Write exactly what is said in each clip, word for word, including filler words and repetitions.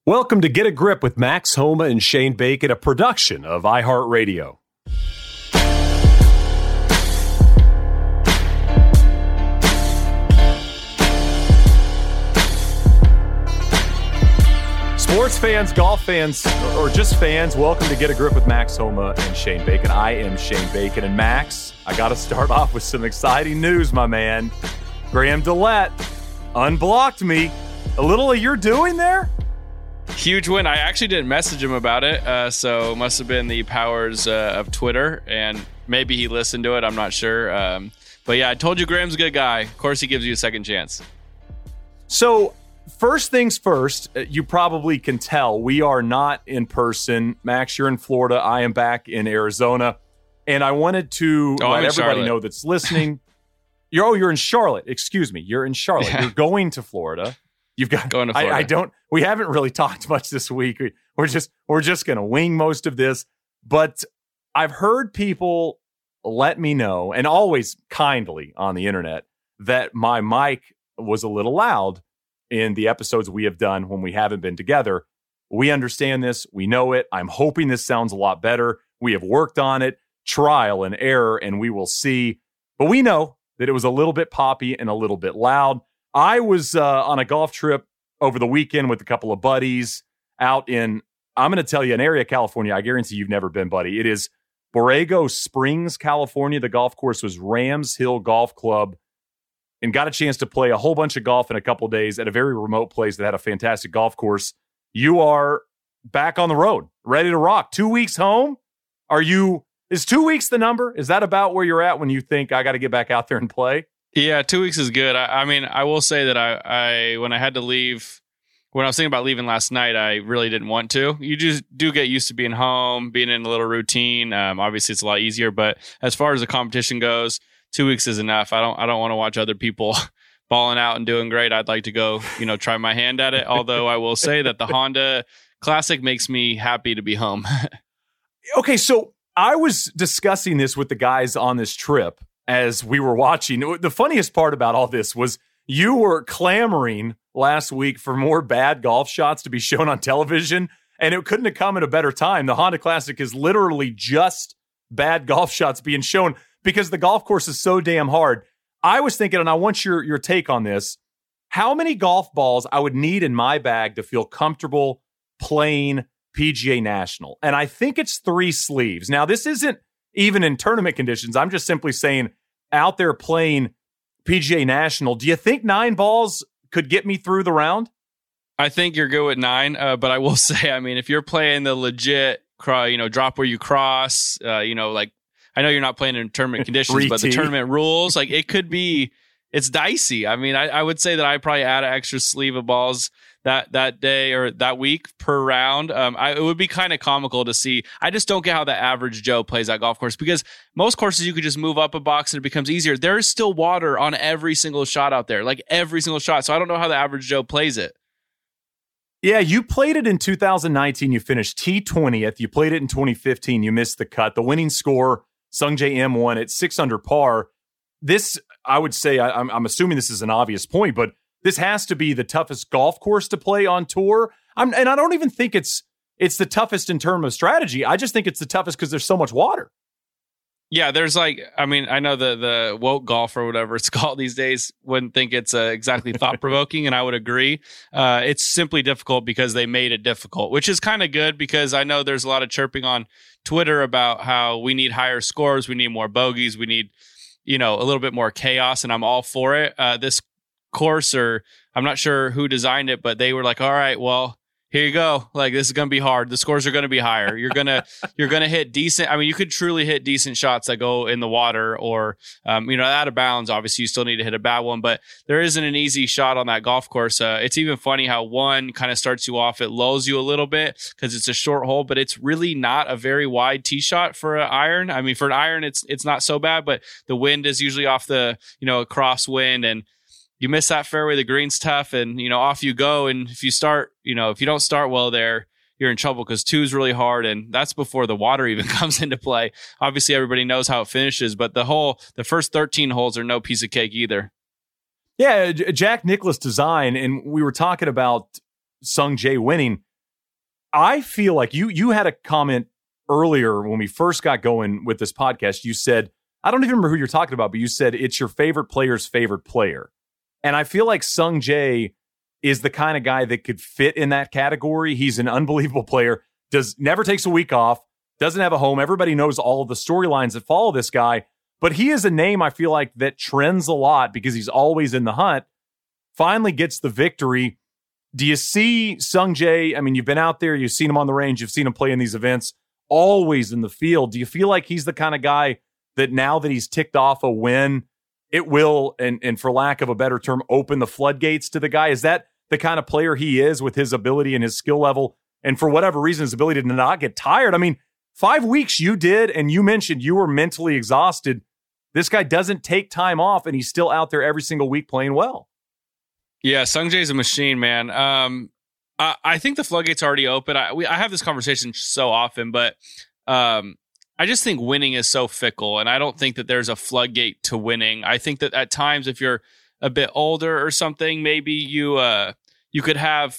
Welcome to Get a Grip with Max Homa and Shane Bacon, a production of iHeartRadio. Sports fans, golf fans, or just fans, welcome to Get a Grip with Max Homa and Shane Bacon. I am Shane Bacon, and Max, I got to start off with some exciting news, my man. Graham Dillette unblocked me. A little of your doing there? Huge win. I actually didn't message him about it, uh, so it must have been the powers uh, of Twitter, and maybe he listened to it. I'm not sure. Um, but yeah, I told you Graham's a good guy. Of course, he gives you a second chance. So, first things first, you probably can tell we are not in person. Max, you're in Florida. I am back in Arizona. And I wanted to oh, let everybody Charlotte. know that's listening. you're, oh, you're in Charlotte. Excuse me. You're in Charlotte. Yeah. You're going to Florida. You've got going to Florida. I, I don't. We haven't really talked much this week. We, we're just we're just going to wing most of this. But I've heard people let me know, and always kindly on the internet, that my mic was a little loud in the episodes we have done when we haven't been together. We understand this. We know it. I'm hoping this sounds a lot better. We have worked on it, trial and error, and we will see. But we know that it was a little bit poppy and a little bit loud. I was uh, on a golf trip over the weekend with a couple of buddies out in, I'm going to tell you, an area of California I guarantee you've never been, buddy. It is Borrego Springs, California. The golf course was Rams Hill Golf Club, and got a chance to play a whole bunch of golf in a couple of days at a very remote place that had a fantastic golf course. You are back on the road, ready to rock. Two weeks home? Are you, is two weeks the number? Is that about where you're at when you think I got to get back out there and play? Yeah, two weeks is good. I, I mean, I will say that I, I, when I had to leave, when I was thinking about leaving last night, I really didn't want to. You just do get used to being home, being in a little routine. Um, obviously, it's a lot easier. But as far as the competition goes, two weeks is enough. I don't, I don't want to watch other people balling out and doing great. I'd like to go, you know, try my hand at it. Although I will say that the Honda Classic makes me happy to be home. Okay, so I was discussing this with the guys on this trip as we were watching. The funniest part about all this was you were clamoring last week for more bad golf shots to be shown on television, and it couldn't have come at a better time. The Honda Classic is literally just bad golf shots being shown because the golf course is so damn hard. I was thinking, and I want your, your take on this, how many golf balls I would need in my bag to feel comfortable playing P G A National. And I think it's three sleeves. Now, this isn't even in tournament conditions. I'm just simply saying out there playing P G A National. Do you think nine balls could get me through the round? I think you're good with nine, uh, but I will say, I mean, if you're playing the legit, you know, drop where you cross, uh, you know, like, I know you're not playing in tournament conditions, but the tournament rules, like, it could be, it's dicey. I mean, I, I would say that I probably add an extra sleeve of balls that that day or that week per round. Um, I, it would be kind of comical to see. I just don't get how the average Joe plays that golf course, because most courses you could just move up a box and it becomes easier. There's still water on every single shot out there, like every single shot. So I don't know how the average Joe plays it. Yeah, you played it in two thousand nineteen. You finished T twentieth. You played it in twenty fifteen. You missed the cut. The winning score, Sungjae Im won at six under par. This, I would say, I, I'm, I'm assuming this is an obvious point, but this has to be the toughest golf course to play on tour. I'm, and I don't even think it's it's the toughest in terms of strategy. I just think it's the toughest because there's so much water. Yeah, there's like, I mean, I know the the woke golf or whatever it's called these days wouldn't think it's uh, exactly thought-provoking, and I would agree. Uh, it's simply difficult because they made it difficult, which is kind of good because I know there's a lot of chirping on Twitter about how we need higher scores, we need more bogeys, we need, you know, a little bit more chaos, and I'm all for it. Uh, this course, or I'm not sure who designed it, but they were like, all right, well, here you go. Like, this is going to be hard. The scores are going to be higher. You're going to, you're going to hit decent. I mean, you could truly hit decent shots that go in the water or, um, you know, out of bounds. Obviously you still need to hit a bad one, but there isn't an easy shot on that golf course. Uh, it's even funny how one kind of starts you off. It lulls you a little bit because it's a short hole, but it's really not a very wide tee shot for an iron. I mean, for an iron, it's, it's not so bad, but the wind is usually off the, you know, a crosswind, and you miss that fairway, the green's tough, and, you know, off you go. And if you start, you know, if you don't start well there, you're in trouble because two is really hard. And that's before the water even comes into play. Obviously, everybody knows how it finishes, but the whole, the first thirteen holes are no piece of cake either. Yeah, Jack Nicklaus design. And we were talking about Sungjae winning. I feel like you you had a comment earlier when we first got going with this podcast. You said, I don't even remember who you're talking about, but you said it's your favorite player's favorite player. And I feel like Sung Jae is the kind of guy that could fit in that category. He's an unbelievable player, does never takes a week off, doesn't have a home. Everybody knows all of the storylines that follow this guy, but he is a name I feel like that trends a lot because he's always in the hunt, finally gets the victory. Do you see Sung Jae? I mean, you've been out there, you've seen him on the range, you've seen him play in these events, always in the field. Do you feel like he's the kind of guy that now that he's ticked off a win, it will, and, and for lack of a better term, open the floodgates to the guy? Is that the kind of player he is with his ability and his skill level? And for whatever reason, his ability to not get tired. I mean, five weeks you did, and you mentioned you were mentally exhausted. This guy doesn't take time off, and he's still out there every single week playing well. Yeah, Sung Jae's a machine, man. Um, I, I think the floodgates are already open. I, we, I have this conversation so often, but um, I just think winning is so fickle, and I don't think that there's a floodgate to winning. I think that at times, if you're a bit older or something, maybe you uh, you could have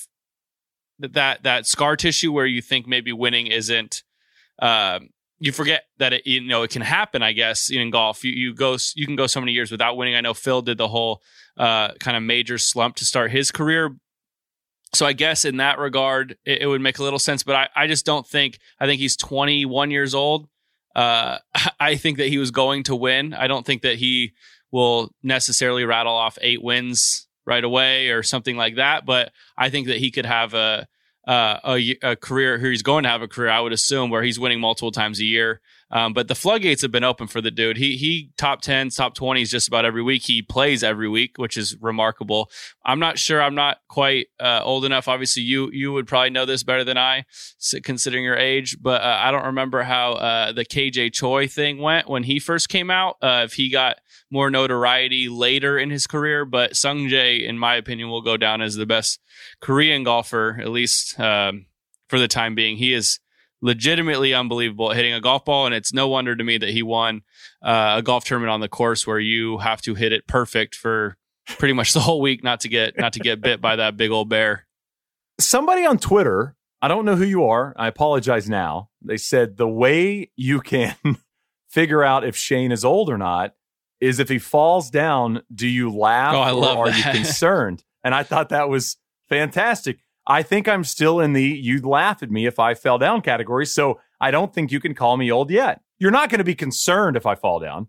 that that scar tissue where you think maybe winning isn't. Uh, you forget that it, you know, it can happen. I guess in golf, you you go you can go so many years without winning. I know Phil did the whole uh, kind of major slump to start his career. So I guess in that regard, it, it would make a little sense. But I, I just don't think. I think he's twenty-one years old. Uh, I think that he was going to win. I don't think that he will necessarily rattle off eight wins right away or something like that. But I think that he could have a uh, a, a career. He's going to have a career, I would assume, where he's winning multiple times a year. Um, but the floodgates have been open for the dude. He he top tens, top twenties just about every week. He plays every week, which is remarkable. I'm not sure. I'm not quite uh, old enough. Obviously, you you would probably know this better than I, considering your age. But uh, I don't remember how uh, the K J Choi thing went when he first came out. Uh, if he got more notoriety later in his career, but Sung Jae, in my opinion, will go down as the best Korean golfer, at least um, for the time being. He is legitimately unbelievable at hitting a golf ball, and it's no wonder to me that he won uh, a golf tournament on the course where you have to hit it perfect for pretty much the whole week not to get not to get bit by that big old bear. Somebody on Twitter, I don't know who you are, I apologize now, they said the way you can figure out if Shane is old or not is if he falls down, do you laugh oh, I love or are that. you concerned? And I thought that was fantastic. I think I'm still in the you'd laugh at me if I fell down category, so I don't think you can call me old yet. You're not going to be concerned if I fall down.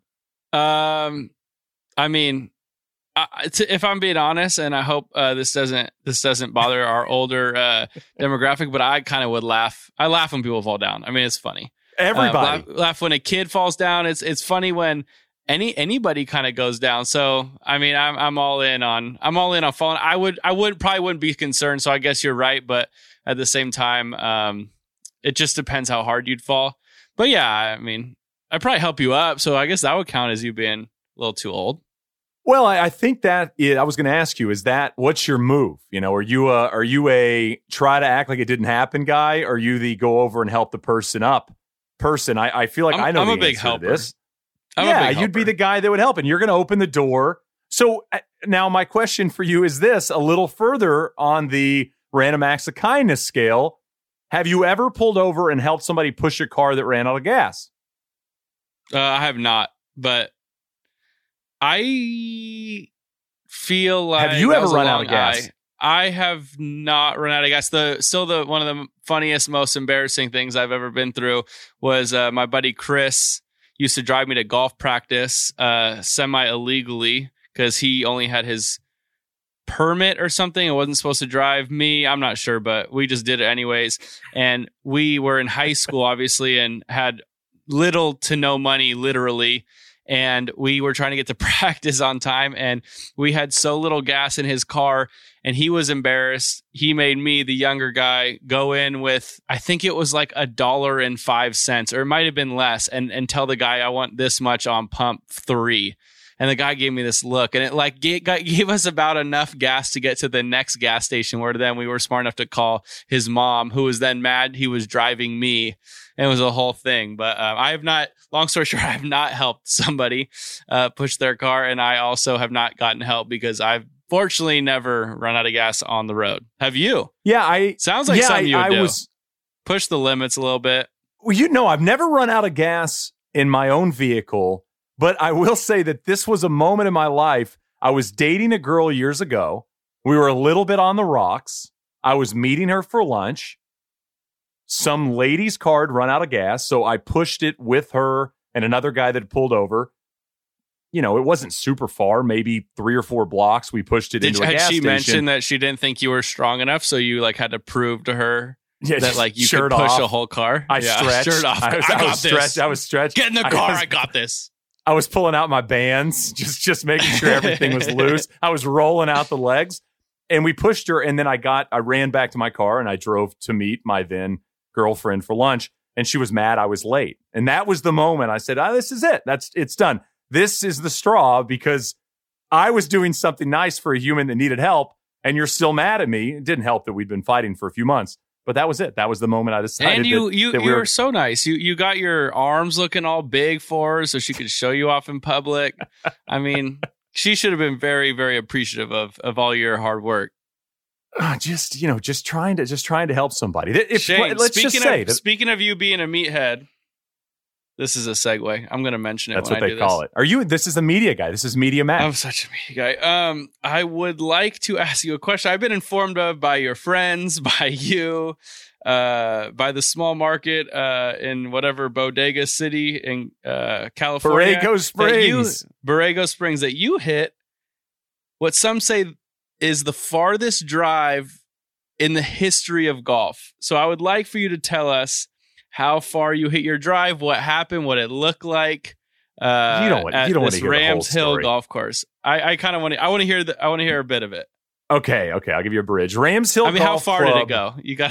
Um, I mean, I, to, if I'm being honest, and I hope uh, this doesn't this doesn't bother our older uh, demographic, but I kind of would laugh. I laugh when people fall down. I mean, it's funny. Everybody uh, laugh, laugh when a kid falls down. It's it's funny when any anybody kind of goes down. So I mean, I'm I'm all in on I'm all in on falling. I would I would probably wouldn't be concerned. So I guess you're right, but at the same time, um, it just depends how hard you'd fall. But yeah, I mean, I'd probably help you up. So I guess that would count as you being a little too old. Well, I, I think that is, I was going to ask you, is that what's your move? You know, are you a, are you a try to act like it didn't happen guy? Or are you the go over and help the person up person? I, I feel like I'm, I know I'm the a big answer helper. to this. I'm yeah, a big you'd be helper. the guy that would help, and you're going to open the door. So uh, now my question for you is this: a little further on the random acts of kindness scale, have you ever pulled over and helped somebody push a car that ran out of gas? Uh, I have not, but I feel like Have you that ever was a run out long of gas? I, I have not run out of gas. The still the one of the funniest, most embarrassing things I've ever been through was uh, my buddy Chris used to drive me to golf practice uh, semi illegally because he only had his permit or something. It wasn't supposed to drive me. I'm not sure, but we just did it anyways. And we were in high school, obviously, and had little to no money, literally. And we were trying to get to practice on time, and we had so little gas in his car, and he was embarrassed. He made me, the younger guy, go in with, I think it was like a dollar and five cents, or it might have been less, and, and tell the guy I want this much on pump three. And the guy gave me this look, and it like gave, gave us about enough gas to get to the next gas station, where then we were smart enough to call his mom, who was then mad he was driving me. And it was a whole thing. But uh, I have not, long story short, I have not helped somebody uh, push their car. And I also have not gotten help because I've fortunately never run out of gas on the road. Have you? Yeah, I Sounds like yeah, something I, you would I do. was push the limits a little bit. Well, you know, I've never run out of gas in my own vehicle, but I will say that this was a moment in my life. I was dating a girl years ago. We were a little bit on the rocks. I was meeting her for lunch. Some lady's car had run out of gas, so I pushed it with her and another guy that had pulled over. You know, it wasn't super far, maybe three or four blocks. We pushed it Did, into a had gas she station. mentioned that she didn't think you were strong enough, so you like had to prove to her yeah, that like you shirt could push off. a whole car? I yeah, stretched. Shirt off. I was, I I got was this. stretched. I was stretched. Get in the car. I, was, I got this. I was pulling out my bands, just just making sure everything was loose. I was rolling out the legs, and we pushed her. And then I got, I ran back to my car and I drove to meet my then girlfriend for lunch. And she was mad I was late. And that was the moment I said, oh, this is it. That's it's done. This is the straw because I was doing something nice for a human that needed help, and you're still mad at me. It didn't help that we'd been fighting for a few months, but that was it. That was the moment I decided. And you, that, you, that you we were were so nice. You, you got your arms looking all big for her, so she could show you off in public. I mean, she should have been very, very appreciative of of all your hard work. Uh, just you know, just trying to just trying to help somebody. If, Shane, let's speaking just say of that, speaking of you being a meathead, this is a segue. I'm going to mention it. That's when what I they do call this. it. Are you? This is the media guy. This is Media Matt. I'm such a media guy. Um, I would like to ask you a question. I've been informed of by your friends, by you, uh, by the small market uh, in whatever bodega city in uh, California, Borrego Springs, you, Borrego Springs, that you hit what some say is the farthest drive in the history of golf. So I would like for you to tell us how far you hit your drive, what happened, what it looked like. Uh, you don't want, at you don't want this to hear Rams the whole Hill story. golf course. I, I kind of want to. I want to hear. The, I want to hear a bit of it. Okay, okay. I'll give you a bridge. Rams Hill. I mean, Golf how far Club. did it go? You got.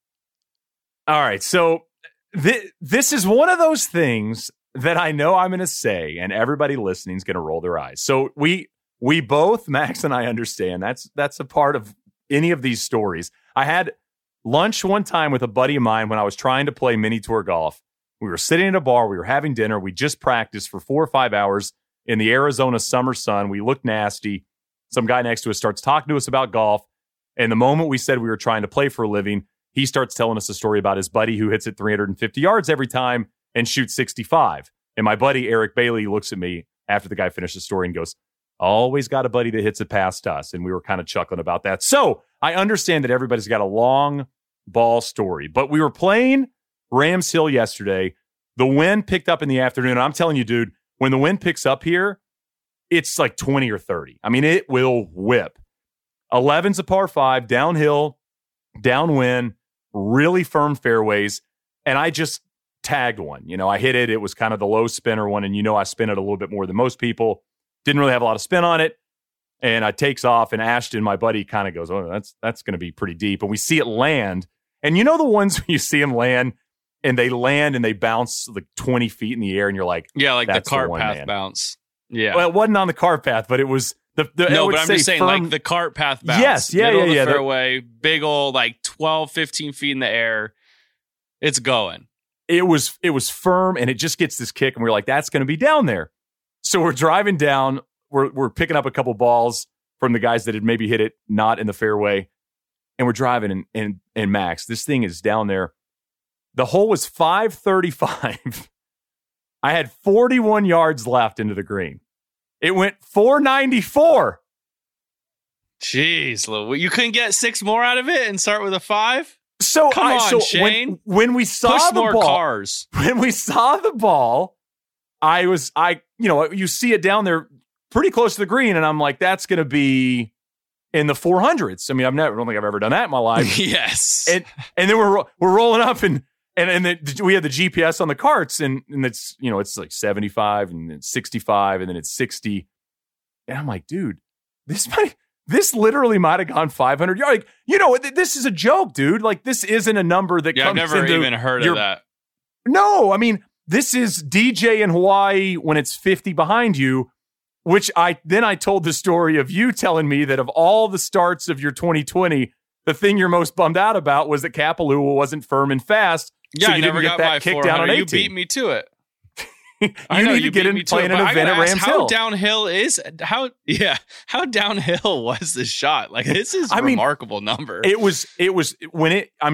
All right. So th- this is one of those things that I know I'm going to say, and everybody listening is going to roll their eyes. So we we both, Max and I, understand that's that's a part of any of these stories. I had lunch one time with a buddy of mine when I was trying to play mini tour golf. We were sitting at a bar. We were having dinner. We just practiced for four or five hours in the Arizona summer sun. We looked nasty. Some guy next to us starts talking to us about golf. And the moment we said we were trying to play for a living, he starts telling us a story about his buddy who hits it three hundred fifty yards every time and shoots sixty-five. And my buddy, Eric Bailey, looks at me after the guy finished the story and goes, always got a buddy that hits it past us. And we were kind of chuckling about that. So I understand that everybody's got a long ball story, but we were playing Rams Hill yesterday. The wind picked up in the afternoon. I'm telling you, dude, when the wind picks up here, it's like twenty or thirty. I mean, it will whip. eleven's a par five, downhill, downwind, really firm fairways. And I just tagged one. You know, I hit it. It was kind of the low spinner one. And you know, I spin it a little bit more than most people. Didn't really have a lot of spin on it. And I takes off, and Ashton, my buddy, kind of goes, oh, that's that's going to be pretty deep. And we see it land. And you know the ones where you see them land, and they land and they bounce like twenty feet in the air, and you're like, yeah, like the that's the cart one, path man. bounce. Yeah. Well, it wasn't on the cart path, but it was the. the I no, would but I'm say just saying, firm, like the cart path bounce. Yes, yeah, middle yeah, of the yeah. The- fairway, big old like twelve, fifteen feet in the air. It's going. It was it was firm, and it just gets this kick, and we're like, that's going to be down there. So we're driving down. We're we're picking up a couple balls from the guys that had maybe hit it not in the fairway, and we're driving. And and and Max, this thing is down there. The hole was five thirty-five. I had forty-one yards left into the green. It went four ninety-four. Jeez, Lou, you couldn't get six more out of it and start with a five? So Come I, on, so Shane. When, when we saw Push the more ball, cars. when we saw the ball, I was I you know you see it down there pretty close to the green, and I'm like, that's going to be in the four hundreds. I mean, I've never I don't think I've ever done that in my life. Yes, and and then we're we're rolling up, and and and the, we had the G P S on the carts, and and it's you know it's like seventy-five and it's sixty-five, and then it's sixty, and I'm like, dude, this might. This literally might have gone five hundred yards. Like, you know, th- this is a joke, dude. Like, this isn't a number that yeah, I've comes never into even heard your, of that. No, I mean, this is D J in Hawaii when it's fifty behind you, which I then I told the story of you telling me that of all the starts of your twenty twenty, the thing you're most bummed out about was that Kapalua wasn't firm and fast. Yeah, so you I never didn't get got that my kick down on eighteen. You beat me to it. you I know, need you to get beat in me to playing it, an but I event gotta at ask, Rams how Hill. downhill is how yeah how downhill was the shot? Like, this is a I mean, remarkable number. It was it was when it I'm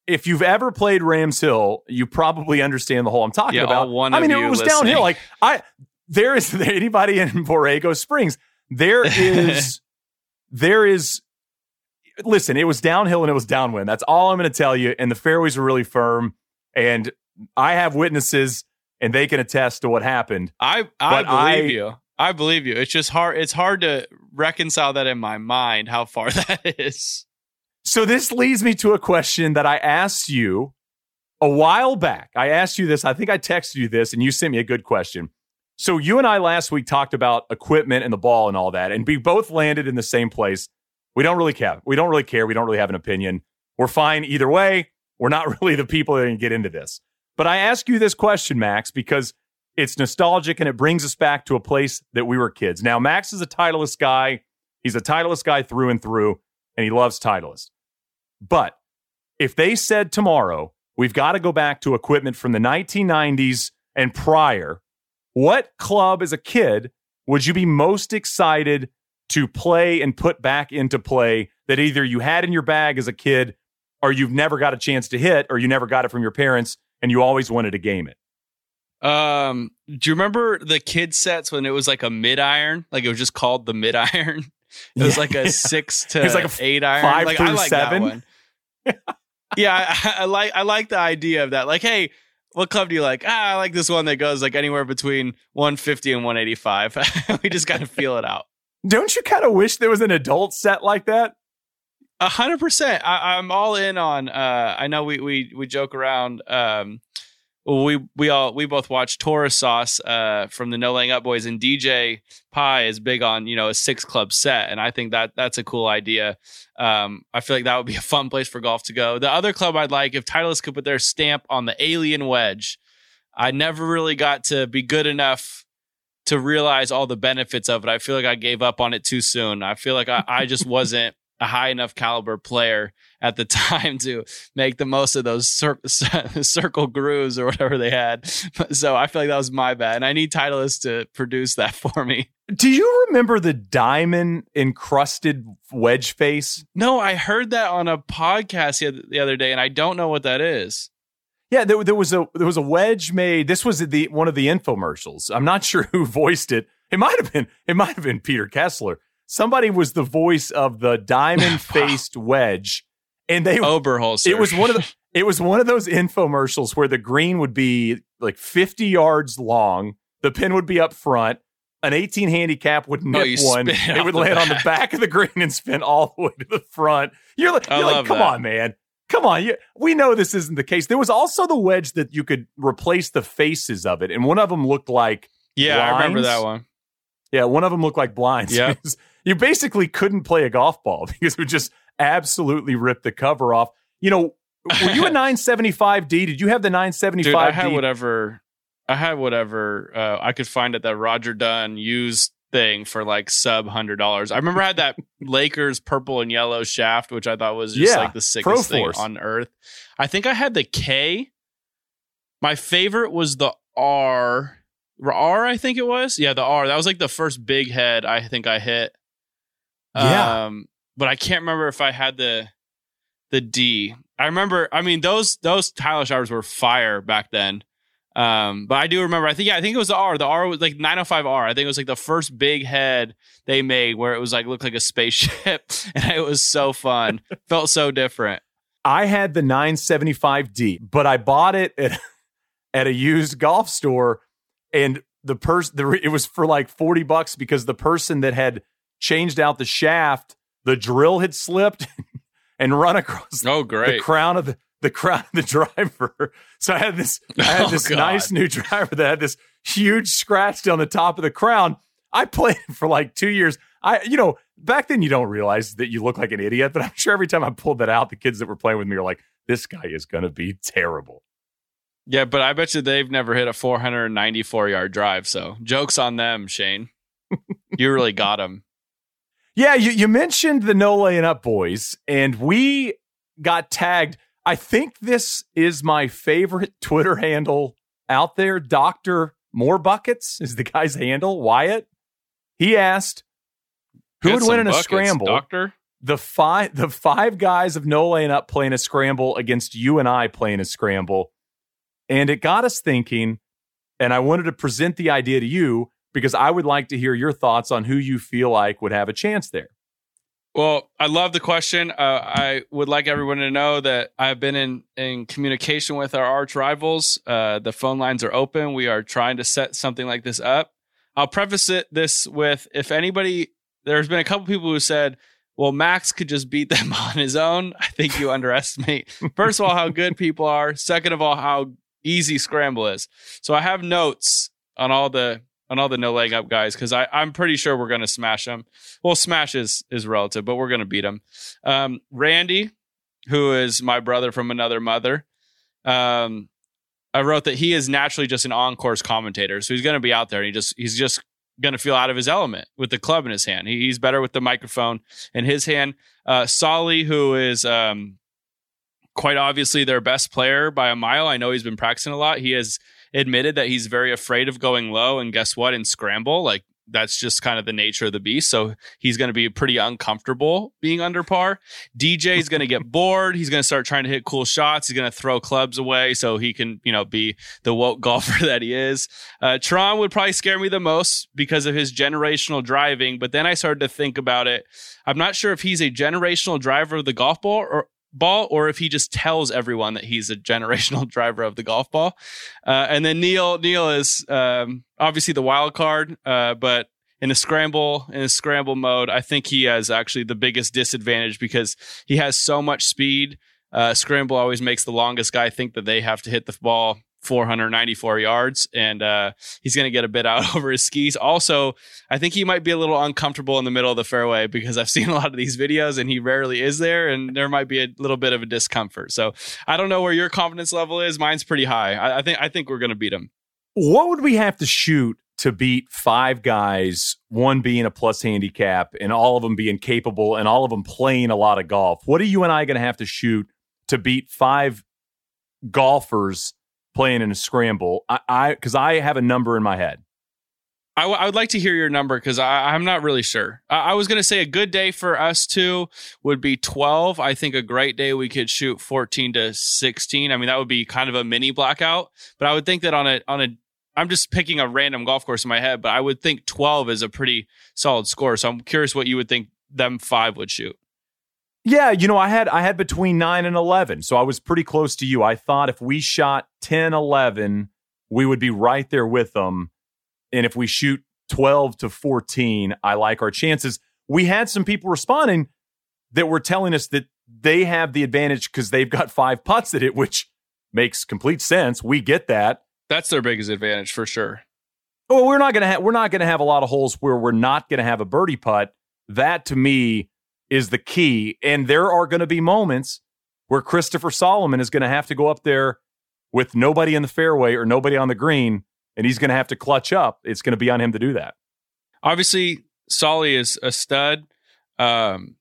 if you've ever played Rams Hill, you probably understand the hole I'm talking yeah, about. One I mean, of it you was listening. downhill. Like I, there is anybody in Borrego Springs. There is, there is. Listen, it was downhill and it was downwind. That's all I'm going to tell you. And the fairways were really firm. And I have witnesses, and they can attest to what happened. I I But believe I- you. I believe you. It's just hard. It's hard to reconcile that in my mind how far that is. So this leads me to a question that I asked you a while back. I asked you this. I think I texted you this, and you sent me a good question. So you and I last week talked about equipment and the ball and all that, and we both landed in the same place. We don't really care. We don't really care. We don't really have an opinion. We're fine either way. We're not really the people that are going to get into this. But I ask you this question, Max, because it's nostalgic and it brings us back to a place that we were kids. Now, Max is a Titleist guy. He's a Titleist guy through and through, and he loves Titleist. But if they said tomorrow, we've got to go back to equipment from the nineteen nineties and prior, what club as a kid would you be most excited to play and put back into play that either you had in your bag as a kid or you've never got a chance to hit or you never got it from your parents and you always wanted to game it? Um, do you remember the kid sets when it was like a mid iron? Like it was just called the mid iron. It was Yeah. like a six to It was like a eight iron. five like through I like seven? that one. yeah, I, I like I like the idea of that. Like, hey, what club do you like? Ah, I like this one that goes like anywhere between one fifty and one eighty-five. We just got to feel it out. Don't you kind of wish there was an adult set like that? A hundred percent. I'm all in on. Uh, I know we we we joke around. Um, we we all we both watch Taurus Sauce uh, from the No Laying Up Boys, and D J Pie is big on you know a six club set, and I think that that's a cool idea. Um, I feel like that would be a fun place for golf to go. The other club I'd like if Titleist could put their stamp on the Alien Wedge. I never really got to be good enough to realize all the benefits of it. I feel like I gave up on it too soon. I feel like I, I just wasn't a high enough caliber player at the time to make the most of those cir- circle grooves or whatever they had. So I feel like that was my bad. And I need Titleist to produce that for me. Do you remember the diamond encrusted wedge face? No, I heard that on a podcast the other, the other day, and I don't know what that is. Yeah, there, there was a there was a wedge made. This was the one of the infomercials. I'm not sure who voiced it. It might have been it might have been Peter Kessler. Somebody was the voice of the diamond faced wedge, and they Oberholzer. It was one of the it was one of those infomercials where the green would be like fifty yards long. The pin would be up front. An eighteen handicap would nip you one. spin it It off would the land on the back. back of the green and spin all the way to the front. You're like, I you're like love come that. on, man. Come on. You, we know this isn't the case. There was also the wedge that you could replace the faces of it. And one of them looked like Yeah, I remember blinds. that one. Yeah, one of them looked like blinds. Yep. You basically couldn't play a golf ball because it would just absolutely rip the cover off. You know, were you a nine seventy-five D? Did you have the nine seventy-five Dude, I D? had whatever I had whatever uh, I could find at that Roger Dunn used thing for like sub hundred dollars. I remember I had that Lakers purple and yellow shaft, which I thought was just Yeah, like the sickest thing Proforce. on earth. I think I had the K. My favorite was the R. R, I think it was. Yeah, the R. That was like the first big head I think I hit. Yeah. Um, but I can't remember if I had the the D. I remember, I mean, those those Tyler showers were fire back then. Um, but I do remember, I think, yeah, I think it was the R. The R was like nine oh five R. I think it was like the first big head they made where it was like, looked like a spaceship. And it was so fun. Felt so different. I had the nine seventy-five D, but I bought it at, at a used golf store, and the person, the, it was for like forty bucks because the person that had changed out the shaft, the drill had slipped and run across Oh, great. the crown of the the crown of the driver. So I had this, I had Oh, this God. nice new driver that had this huge scratch down the top of the crown. I played it for like two years. I, you know, back then you don't realize that you look like an idiot, but I'm sure every time I pulled that out, the kids that were playing with me are like, this guy is going to be terrible. Yeah, but I bet you they've never hit a four hundred ninety-four yard drive. So joke's on them, Shane. You really got them. Yeah, you, you mentioned the No Laying Up Boys, and we got tagged. I think this is my favorite Twitter handle out there. Doctor More Buckets is the guy's handle. Wyatt. He asked who Get would win some in a buckets, scramble. Doctor? the five the five guys of no laying up playing a scramble against you and I playing a scramble. And it got us thinking, and I wanted to present the idea to you because I would like to hear your thoughts on who you feel like would have a chance there. Well, I love the question. Uh, I would like everyone to know that I've been in, in communication with our arch rivals. Uh, the phone lines are open. We are trying to set something like this up. I'll preface it this with, if anybody, there's been a couple people who said, well, Max could just beat them on his own. I think you underestimate, first of all, how good people are. Second of all, how easy scramble is. So I have notes on all the on all the no leg up guys, because I'm pretty sure we're going to smash them. Well, smash is, is relative, but we're going to beat them. Um, Randy, who is my brother from another mother, um, I wrote that he is naturally just an on-course commentator. So he's going to be out there, and he just he's just going to feel out of his element with the club in his hand. He, he's better with the microphone in his hand. Uh, Solly, who is um, quite obviously their best player by a mile. I know he's been practicing a lot. He has admitted that he's very afraid of going low, and guess what? In scramble, like, that's just kind of the nature of the beast. So he's going to be pretty uncomfortable being under par. D J is going to get bored. He's going to start trying to hit cool shots. He's going to throw clubs away so he can, you know, be the woke golfer that he is. Uh, Tron would probably scare me the most because of his generational driving. But then I started to think about it. I'm not sure if he's a generational driver of the golf ball or ball, or if he just tells everyone that he's a generational driver of the golf ball. Uh, and then Neil, Neil is um, obviously the wild card, uh, but in a scramble, in a scramble mode, I think he has actually the biggest disadvantage because he has so much speed. Uh, scramble always makes the longest guy think that they have to hit the ball four hundred ninety-four yards, and uh, he's going to get a bit out over his skis. Also, I think he might be a little uncomfortable in the middle of the fairway because I've seen a lot of these videos and he rarely is there, and there might be a little bit of a discomfort. So I don't know where your confidence level is. Mine's pretty high. I, I think I think we're going to beat him. What would we have to shoot to beat five guys, one being a plus handicap and all of them being capable and all of them playing a lot of golf? What are you and I going to have to shoot to beat five golfers playing in a scramble? I, I, because I have a number in my head. I, w- I would like to hear your number because I'm not really sure. I, I was going to say a good day for us two would be twelve. I think a great day we could shoot fourteen to sixteen. I mean, that would be kind of a mini blackout. But I would think that on a on a, I'm just picking a random golf course in my head, but I would think twelve is a pretty solid score. So I'm curious what you would think them five would shoot. Yeah, you know, I had I had between nine and eleven, so I was pretty close to you. I thought if we shot ten, eleven, we would be right there with them. And if we shoot twelve to fourteen, I like our chances. We had some people responding that were telling us that they have the advantage because they've got five putts at it, which makes complete sense. We get that. That's their biggest advantage for sure. Oh, we're not gonna have we're not gonna have a lot of holes where we're not gonna have a birdie putt. That to me is the key. And there are going to be moments where Christopher Solomon is going to have to go up there with nobody in the fairway or nobody on the green, and he's going to have to clutch up. It's going to be on him to do that. Obviously, Solly is a stud, um,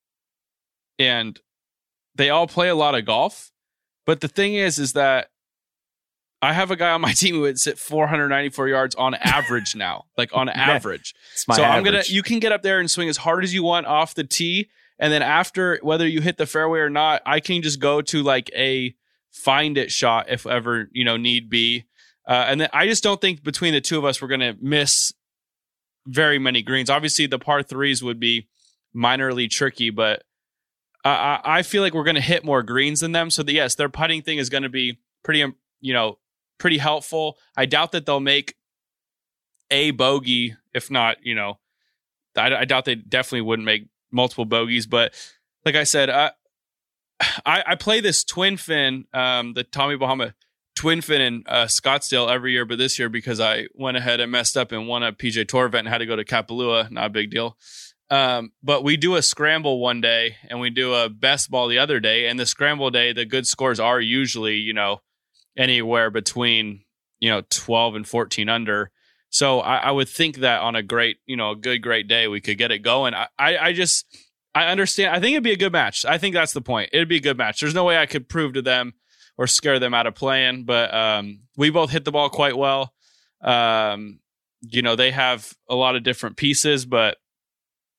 and they all play a lot of golf. But the thing is, is that I have a guy on my team who hits it four hundred ninety-four yards on average now, like on average. It's my so average. I'm gonna, you can get up there and swing as hard as you want off the tee, and then after, whether you hit the fairway or not, I can just go to like a find it shot if ever you know need be. Uh, and then I just don't think between the two of us we're gonna miss very many greens. Obviously, the par threes would be minorly tricky, but I, I feel like we're gonna hit more greens than them. So the, yes, their putting thing is gonna be pretty, you know. pretty helpful. I doubt that they'll make a bogey, if not, you know, I, I doubt they definitely wouldn't make multiple bogeys. But like I said, I I, I play this twin fin, um, the Tommy Bahama twin fin in uh, Scottsdale every year, but this year because I went ahead and messed up and won a P G A Tour event and had to go to Kapalua, not a big deal. Um, but we do a scramble one day and we do a best ball the other day, and the scramble day, the good scores are usually, you know, anywhere between, you know, twelve and fourteen under. So I, I would think that on a great, you know, a good, great day, we could get it going. I, I, I just, I understand. I think it'd be a good match. I think that's the point. It'd be a good match. There's no way I could prove to them or scare them out of playing, but um, we both hit the ball quite well. Um, you know, they have a lot of different pieces, but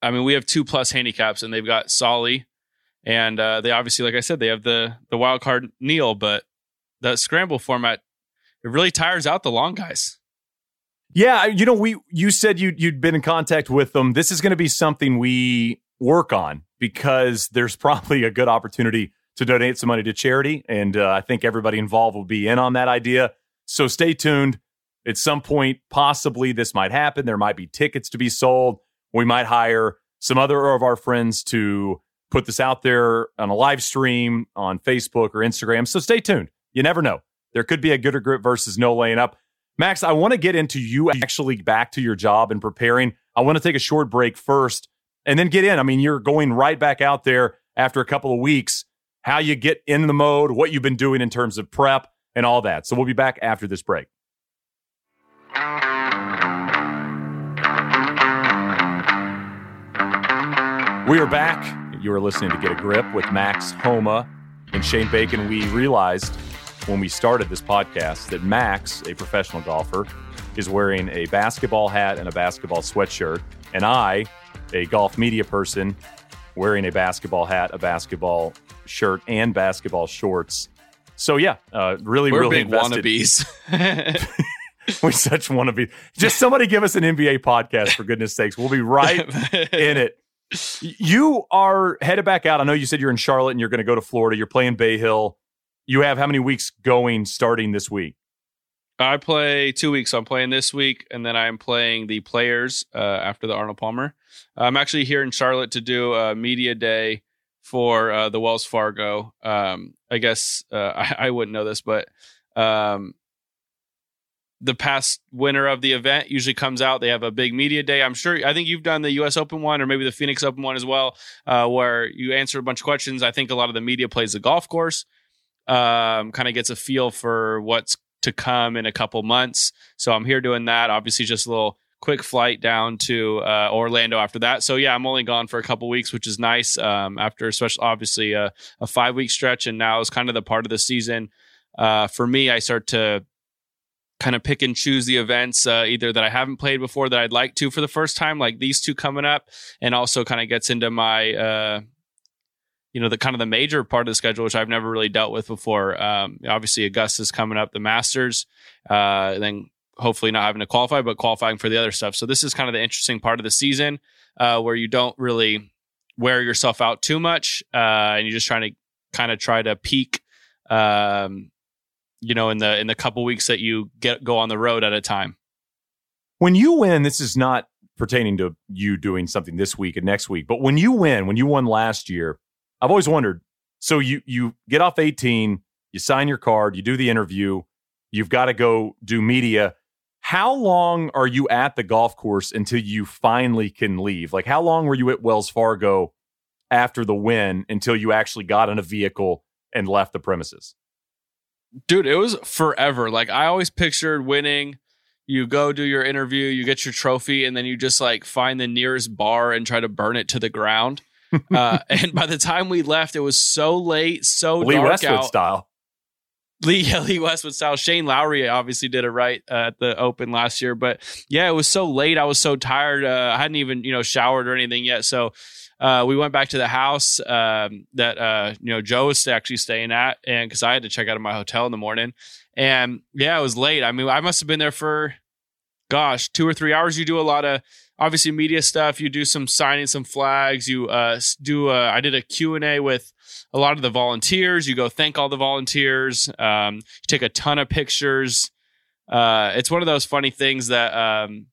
I mean, we have two plus handicaps, and they've got Solly, and uh, they obviously, like I said, they have the the wild card Neil, but the scramble format, it really tires out the long guys. Yeah, you know, we you said you you'd been in contact with them. This is going to be something we work on because there's probably a good opportunity to donate some money to charity, and uh, I think everybody involved will be in on that idea. So stay tuned. At some point, possibly this might happen. There might be tickets to be sold. We might hire some other of our friends to put this out there on a live stream on Facebook or Instagram. So stay tuned. You never know. There could be a Gooder Grip versus no laying up. Max, I want to get into you actually back to your job and preparing. I want to take a short break first and then get in. I mean, you're going right back out there after a couple of weeks. How you get in the mode, what you've been doing in terms of prep and all that. So we'll be back after this break. We are back. You are listening to Get a Grip with Max Homa and Shane Bacon. We realized when we started this podcast that Max, a professional golfer, is wearing a basketball hat and a basketball sweatshirt, and I, a golf media person, wearing a basketball hat, a basketball shirt, and basketball shorts. So yeah, uh, really, We're really big invested. Wannabes. We're such wannabes. Just somebody give us an N B A podcast, for goodness sakes. We'll be right in it. You are headed back out. I know you said you're in Charlotte and you're going to go to Florida. You're playing Bay Hill. You have how many weeks going starting this week? I play two weeks. So I'm playing this week, and then I'm playing the Players uh, after the Arnold Palmer. I'm actually here in Charlotte to do a media day for uh, the Wells Fargo. Um, I guess uh, I, I wouldn't know this, but um, the past winner of the event usually comes out. They have a big media day. I'm sure, I think you've done the U S Open one or maybe the Phoenix Open one as well, uh, where you answer a bunch of questions. I think a lot of the media plays the golf course, um, kind of gets a feel for what's to come in a couple months. So I'm here doing that. Obviously, just a little quick flight down to uh, Orlando after that. So yeah, I'm only gone for a couple weeks, which is nice. Um, after especially obviously a, a five week stretch, and now is kind of the part of the season. Uh, for me, I start to kind of pick and choose the events, uh, either that I haven't played before that I'd like to for the first time, like these two coming up, and also kind of gets into my, uh, you know, the kind of the major part of the schedule, which I've never really dealt with before. Um, obviously, Augusta's coming up, the Masters, uh, then hopefully not having to qualify, but qualifying for the other stuff. So this is kind of the interesting part of the season, uh, where you don't really wear yourself out too much, uh, and you're just trying to kind of try to peak, um, you know, in the in the couple weeks that you get go on the road at a time. When you win, this is not pertaining to you doing something this week and next week, but when you win, when you won last year, I've always wondered, so you you get off eighteen, you sign your card, you do the interview, you've got to go do media. How long are you at the golf course until you finally can leave? Like, how long were you at Wells Fargo after the win until you actually got in a vehicle and left the premises? Dude, it was forever. Like, I always pictured winning. You go do your interview, you get your trophy, and then you just like find the nearest bar and try to burn it to the ground. uh, and by the time we left, it was so late, so Lee dark Westwood out. style. Lee, yeah, Lee Westwood style. Shane Lowry obviously did it right uh, at the Open last year, but yeah, it was so late. I was so tired. Uh, I hadn't even, you know, showered or anything yet. So uh, we went back to the house um, that, uh, you know, Joe was actually staying at, and because I had to check out of my hotel in the morning. And yeah, it was late. I mean, I must have been there for, gosh, two or three hours. You do a lot of, obviously, media stuff. You do some signing, some flags. You uh, do. A, I did a Q and A with a lot of the volunteers. You go thank all the volunteers. Um, you take a ton of pictures. Uh, it's one of those funny things that um,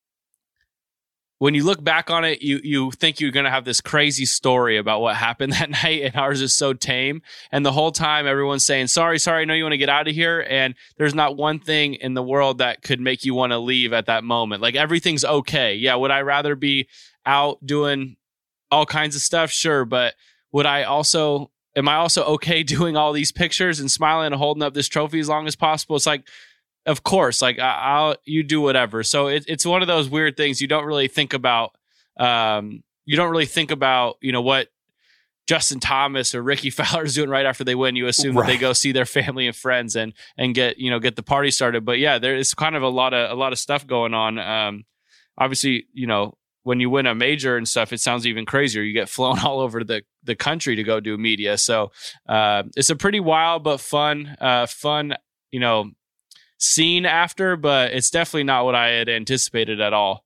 when you look back on it, you you think you're going to have this crazy story about what happened that night, and ours is so tame. And the whole time, everyone's saying, sorry, sorry, I know you want to get out of here. And there's not one thing in the world that could make you want to leave at that moment. Like, everything's okay. Yeah, would I rather be out doing all kinds of stuff? Sure. But would I also, am I also okay doing all these pictures and smiling and holding up this trophy as long as possible? It's like, of course, like I, I'll, you do whatever. So it, it's one of those weird things you don't really think about. Um, you don't really think about, you know, what Justin Thomas or Ricky Fowler is doing right after they win. You assume right. that they go see their family and friends and, and get, you know, get the party started. But yeah, there is kind of a lot of, a lot of stuff going on. Um, obviously, you know, when you win a major and stuff, it sounds even crazier. You get flown all over the, the country to go do media. So uh, it's a pretty wild but fun, uh, fun, you know, scene after, but it's definitely not what I had anticipated at all.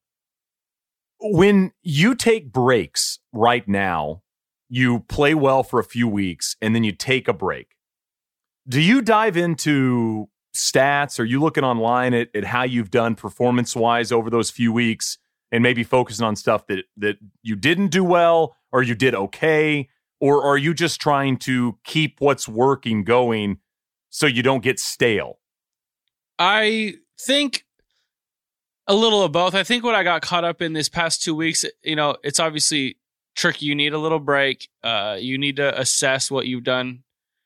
When you take breaks right now, you play well for a few weeks and then you take a break. Do you dive into stats? Are you looking online at, at how you've done performance-wise over those few weeks and maybe focusing on stuff that, that you didn't do well or you did okay? Or are you just trying to keep what's working going so you don't get stale? I think a little of both. I think what I got caught up in this past two weeks, you know, it's obviously tricky. You need a little break. Uh, you need to assess what you've done,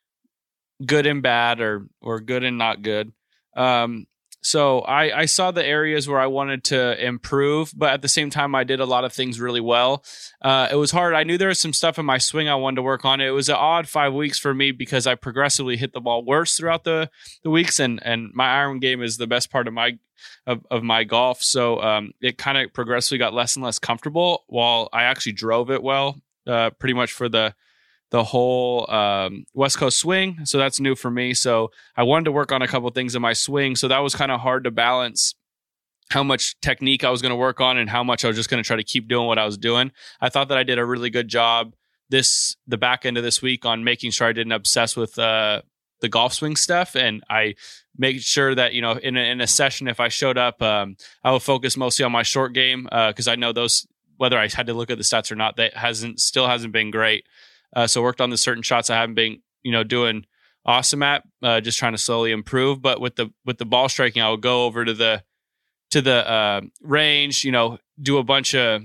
good and bad, or or good and not good. Um, so I, I saw the areas where I wanted to improve, but at the same time, I did a lot of things really well. Uh, it was hard. I knew there was some stuff in my swing I wanted to work on. It was an odd five weeks for me because I progressively hit the ball worse throughout the, the weeks, and and my iron game is the best part of my of, of my golf. So um, it kind of progressively got less and less comfortable while I actually drove it well, uh, pretty much for the the whole um, West Coast swing. So that's new for me. So I wanted to work on a couple of things in my swing. So that was kind of hard to balance how much technique I was going to work on and how much I was just going to try to keep doing what I was doing. I thought that I did a really good job this, the back end of this week on making sure I didn't obsess with uh, the golf swing stuff. And I made sure that, you know, in a, in a session, if I showed up, um, I would focus mostly on my short game. Uh, cause I know those, whether I had to look at the stats or not, that hasn't, still hasn't been great. Uh, so worked on the certain shots I haven't been, you know, doing awesome at, uh, just trying to slowly improve. But with the with the ball striking, I would go over to the to the uh, range, you know, do a bunch of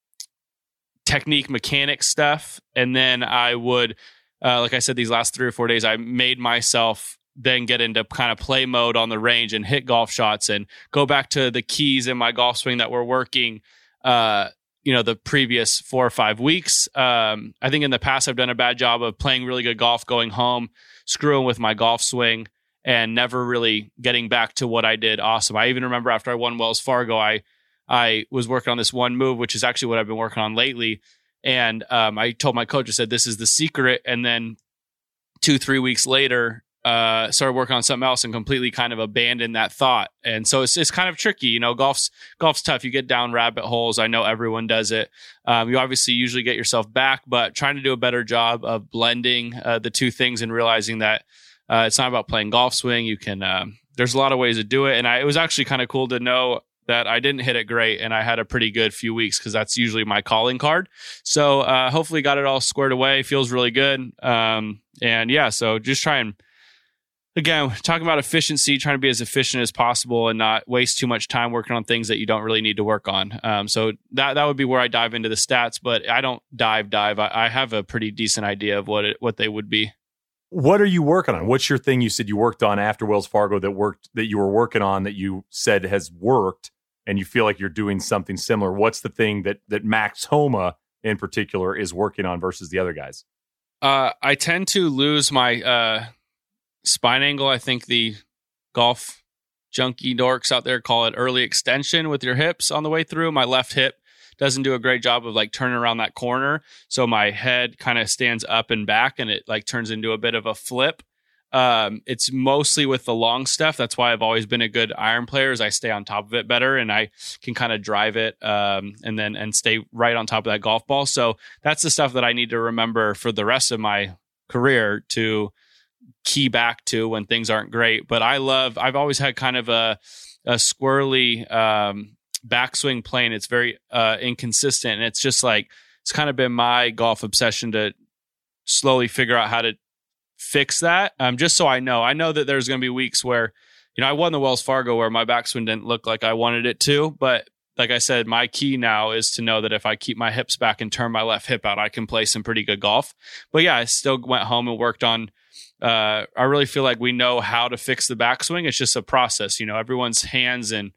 technique mechanic stuff, and then I would, uh, like I said, these last three or four days, I made myself then get into kind of play mode on the range and hit golf shots and go back to the keys in my golf swing that were working. Uh, you know, the previous four or five weeks. Um, I think in the past, I've done a bad job of playing really good golf, going home, screwing with my golf swing, and never really getting back to what I did awesome. I even remember after I won Wells Fargo, I I was working on this one move, which is actually what I've been working on lately. And um, I told my coach, I said, this is the secret. And then two, three weeks later, uh, started working on something else and completely kind of abandoned that thought. And so it's it's kind of tricky, you know, golf's golf's tough. You get down rabbit holes. I know everyone does it. Um, you obviously usually get yourself back, but trying to do a better job of blending uh, the two things and realizing that uh, it's not about playing golf swing. You can, um, there's a lot of ways to do it. And I, it was actually kind of cool to know that I didn't hit it great and I had a pretty good few weeks because that's usually my calling card. So uh, hopefully got it all squared away. Feels really good. Um, and yeah, so just try and, again, talking about efficiency, trying to be as efficient as possible and not waste too much time working on things that you don't really need to work on. Um, so that that would be where I dive into the stats, but I don't dive dive. I, I have a pretty decent idea of what it, what they would be. What are you working on? What's your thing you said you worked on after Wells Fargo that worked that you were working on that you said has worked and you feel like you're doing something similar? What's the thing that that Max Homa in particular is working on versus the other guys? Uh, I tend to lose my uh, spine angle. I think the golf junkie dorks out there call it early extension with your hips on the way through. My left hip doesn't do a great job of like turning around that corner. So my head kind of stands up and back and it like turns into a bit of a flip. Um, it's mostly with the long stuff. That's why I've always been a good iron player is I stay on top of it better and I can kind of drive it um, and then and stay right on top of that golf ball. So that's the stuff that I need to remember for the rest of my career to key back to when things aren't great. But I love, I've always had kind of a, a squirrely um, backswing plane. It's very uh, inconsistent. And it's just like, it's kind of been my golf obsession to slowly figure out how to fix that. Um, just so I know, I know that there's going to be weeks where, you know, I won the Wells Fargo where my backswing didn't look like I wanted it to, but like I said, my key now is to know that if I keep my hips back and turn my left hip out, I can play some pretty good golf. But yeah, I still went home and worked on, uh, I really feel like we know how to fix the backswing. It's just a process, you know, everyone's hands and,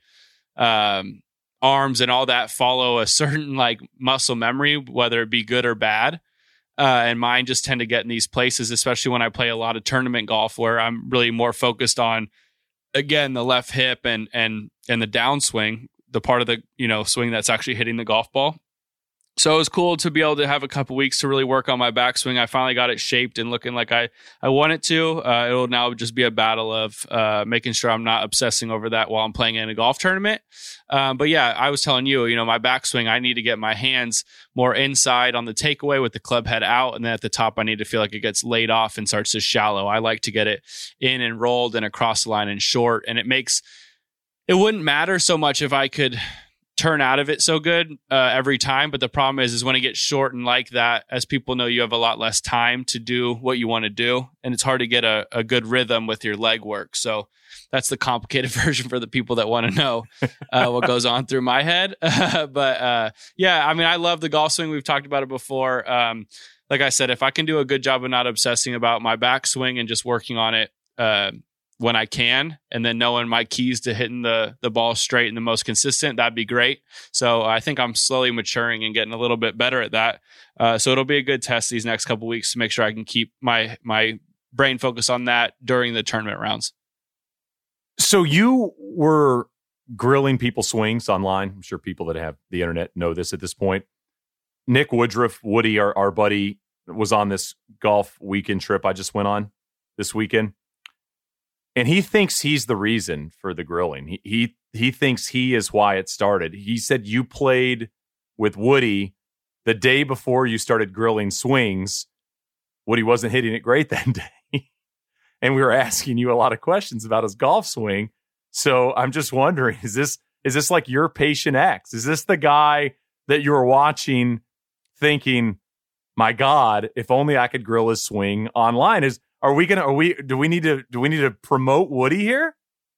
um, arms and all that follow a certain like muscle memory, whether it be good or bad. Uh, and mine just tend to get in these places, especially when I play a lot of tournament golf where I'm really more focused on, again, the left hip and, and, and the downswing the part of the, you know, swing that's actually hitting the golf ball. So it was cool to be able to have a couple weeks to really work on my backswing. I finally got it shaped and looking like I, I want it to. Uh, it'll now just be a battle of uh, making sure I'm not obsessing over that while I'm playing in a golf tournament. Um, but yeah, I was telling you, you know, my backswing, I need to get my hands more inside on the takeaway with the club head out. And then at the top, I need to feel like it gets laid off and starts to shallow. I like to get it in and rolled and across the line and short. And it makes, it wouldn't matter so much if I could turn out of it so good uh, every time. But the problem is, is when it gets short and like that, as people know, you have a lot less time to do what you want to do. And it's hard to get a, a good rhythm with your leg work. So that's the complicated version for the people that want to know uh, what goes on through my head. but uh, yeah, I mean, I love the golf swing. We've talked about it before. Um, like I said, if I can do a good job of not obsessing about my backswing and just working on it uh, when I can, and then knowing my keys to hitting the the ball straight and the most consistent, that'd be great. So I think I'm slowly maturing and getting a little bit better at that. Uh, so it'll be a good test these next couple of weeks to make sure I can keep my my brain focused on that during the tournament rounds. So you were grilling people's swings online. I'm sure people that have the internet know this at this point. Nick Woodruff, Woody, our, our buddy, was on this golf weekend trip I just went on this weekend. And he thinks he's the reason for the grilling. He, he he thinks he is why it started. He said you played with Woody the day before you started grilling swings. Woody wasn't hitting it great that day. And we were asking you a lot of questions about his golf swing. So I'm just wondering, is this is this like your patient X? Is this the guy that you were watching thinking, my God, if only I could grill his swing online? Is Are we gonna? Are we? Do we need to? Do we need to promote Woody here?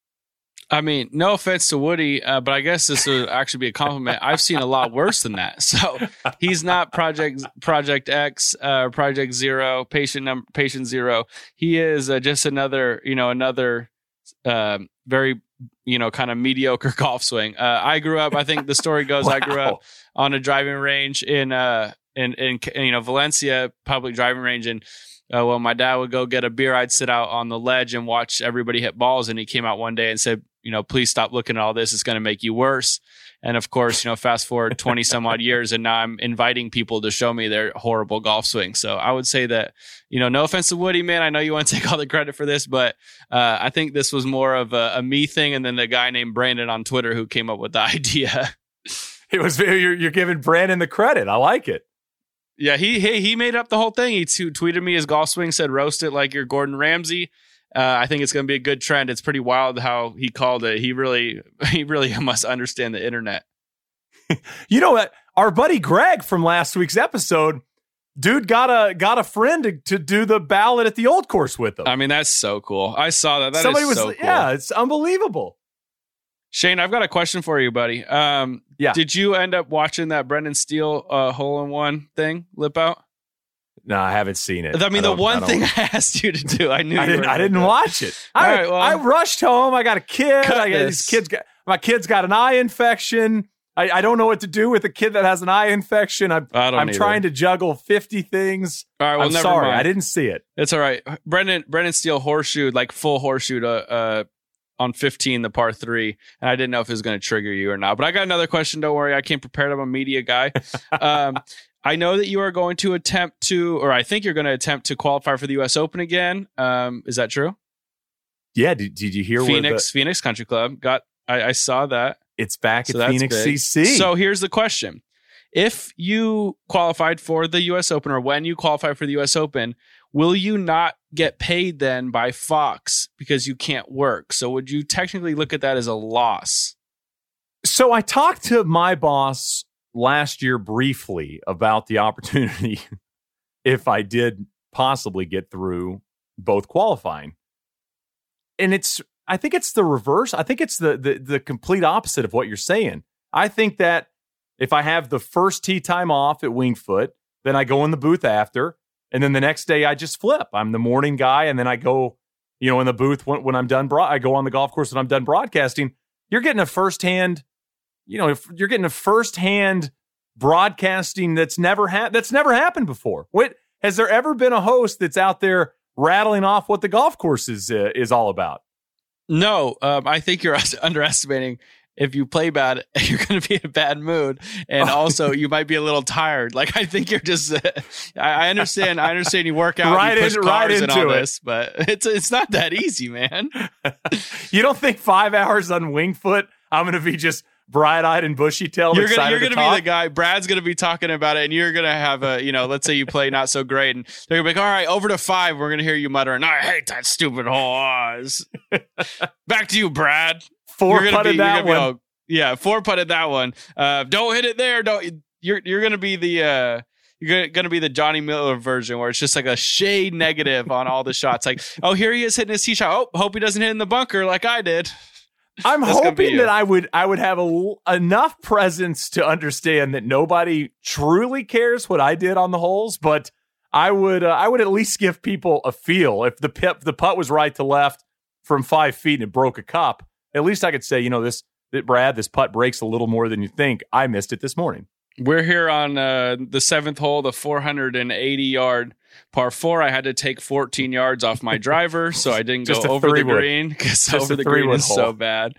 I mean, no offense to Woody, uh, but I guess this would actually be a compliment. I've seen a lot worse than that. So he's not Project Project X, uh, Project Zero, Patient Number, Patient Zero. He is uh, just another, you know, another uh, very, you know, kind of mediocre golf swing. Uh, I grew up. I think the story goes, wow. I grew up on a driving range in, uh, in, in, you know, Valencia public driving range, and Uh, well, my dad would go get a beer. I'd sit out on the ledge and watch everybody hit balls. And he came out one day and said, you know, please stop looking at all this. It's going to make you worse. And of course, you know, fast forward twenty some odd years, and now I'm inviting people to show me their horrible golf swing. So I would say that, you know, no offense to Woody, man, I know you want to take all the credit for this, but uh, I think this was more of a, a me thing. And then the guy named Brandon on Twitter who came up with the idea. It was you're, you're giving Brandon the credit. I like it. Yeah, he he he made up the whole thing. He t- tweeted me his golf swing, said roast it like you're Gordon Ramsay. Uh, I think it's going to be a good trend. It's pretty wild how he called it. He really he really must understand the internet. You know what? Our buddy Greg from last week's episode, dude got a got a friend to, to do the ballot at the old course with him. I mean, that's so cool. I saw that. That Somebody is was so cool. Yeah, it's unbelievable. Shane, I've got a question for you, buddy. Um, yeah. Did you end up watching that Brendan Steele uh, hole-in-one thing, lip out? No, I haven't seen it. I mean, I the one I thing I asked you to do, I knew I you didn't. were I didn't do. watch it. I, right, well, I rushed home. I got a kid. Cut I got this. these kids. Got, my kid's got an eye infection. I, I don't know what to do with a kid that has an eye infection. I'm, I don't I'm either. trying to juggle fifty things. All right, well, I'm never sorry. mind. I didn't see it. It's all right. Brendan Brendan Steele horseshoed, like full horseshoed, uh, uh, on fifteen, the par three, and I didn't know if it was going to trigger you or not. But I got another question. Don't worry, I came prepared. I'm a media guy. Um, I know that you are going to attempt to, or I think you're going to attempt to qualify for the U S Open again. Um, is that true? Yeah. Did, did you hear Phoenix the, Phoenix Country Club got? I, I saw that. It's back So at that's Phoenix big. C C. So here's the question: if you qualified for the U S Open, or when you qualify for the U S Open, will you not get paid then by Fox because you can't work? So would you technically look at that as a loss? So I talked to my boss last year briefly about the opportunity if I did possibly get through both qualifying. And it's, I think it's the reverse. I think it's the, the, the complete opposite of what you're saying. I think that if I have the first tee time off at Wingfoot, then I go in the booth after, and then the next day I just flip. I'm the morning guy, and then I go, you know, in the booth when, when I'm done. Broad- I go on the golf course when I'm done broadcasting. You're getting a firsthand, you know, if you're getting a firsthand broadcasting that's never ha- that's never happened before. What has there ever been a host that's out there rattling off what the golf course is uh, is all about? No, um, I think you're underestimating if you play bad, you're going to be in a bad mood. And also you might be a little tired. Like, I think you're just, uh, I, I understand. I understand you work out, right, you push in, cars right into and all it. this, but it's, it's not that easy, man. You don't think five hours on Winged Foot, I'm going to be just bright-eyed and bushy-tailed, You're excited gonna, you're to gonna talk? be the guy. Brad's gonna be talking about it, and you're gonna have a, you know, let's say you play not so great, and they're gonna be like, all right, over to five. We're gonna hear you muttering, I hate that stupid hole. Oz. Back to you, Brad. Four You're gonna putted be, that you're gonna be one. all, yeah, four putted that one. Uh, don't hit it there. Don't. You're you're gonna be the. Uh, You're going to be the Johnny Miller version where it's just like a shade negative on all the shots. Like, oh, here he is hitting his tee shot. Oh, hope he doesn't hit in the bunker like I did. I'm That's gonna be hoping you. that I would I would have a, enough presence to understand that nobody truly cares what I did on the holes, but I would uh, I would at least give people a feel. If the pip, the putt was right to left from five feet and it broke a cup, at least I could say, you know, this that Brad, this putt breaks a little more than you think. I missed it this morning. We're here on uh, the seventh hole, the four hundred eighty yard par four. I had to take fourteen yards off my driver, so I didn't go Just a over the three-wood. green because Just over a the green three-wood is hole. so bad.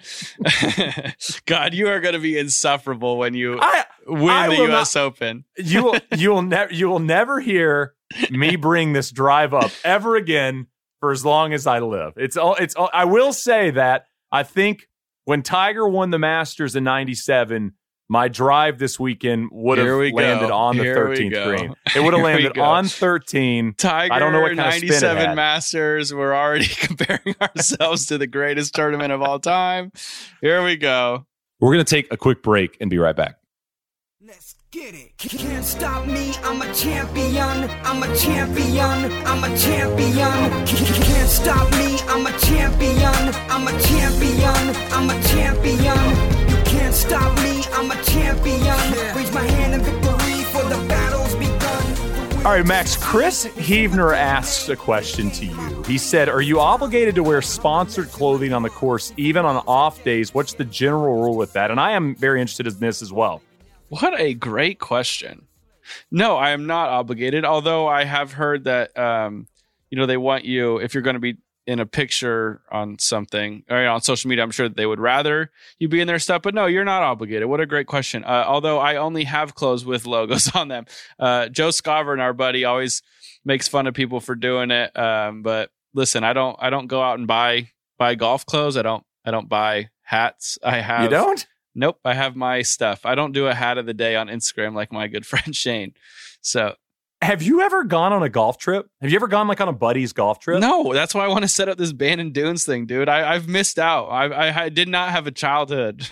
God, you are going to be insufferable when you I win I the will U S Open. you will you will never you will never hear me bring this drive up ever again for as long as I live. It's all it's all, I will say that I think when Tiger won the Masters in ninety-seven, my drive this weekend would have Here we landed go. on the Here we thirteenth go. green. It would have Here we landed go. on thirteen. Tiger, I don't know what kind of spin it ninety-seven had. Masters. We're already comparing ourselves to the greatest tournament of all time. Here we go. We're going to take a quick break and be right back. Let's get it. Can't stop me, I'm a champion. I'm a champion. I'm a champion. Can't stop me, I'm a champion. I'm a champion. I'm a champion. You can't stop me, I'm a champion. Raise my hand in victory for the battles begun. All right, Max, Chris Heavner asks a question to you. He said, are you obligated to wear sponsored clothing on the course, even on off days? What's the general rule with that? And I am very interested in this as well. What a great question. No, I am not obligated, although I have heard that, um, you know, they want you, if you're going to be in a picture on something or you know, on social media, I'm sure that they would rather you be in their stuff, but no, you're not obligated. What a great question. Uh, although I only have clothes with logos on them. Uh, Joe Scover, our buddy, always makes fun of people for doing it. Um, but listen, I don't, I don't go out and buy, buy golf clothes. I don't, I don't buy hats. I have, You don't? Nope, I have my stuff. I don't do a hat of the day on Instagram like my good friend Shane. So Have you ever gone on a golf trip? Have you ever gone like on a buddy's golf trip? no, that's why I want to set up this Bandon Dunes thing, dude. I, I've missed out. I, I, I did not have a childhood.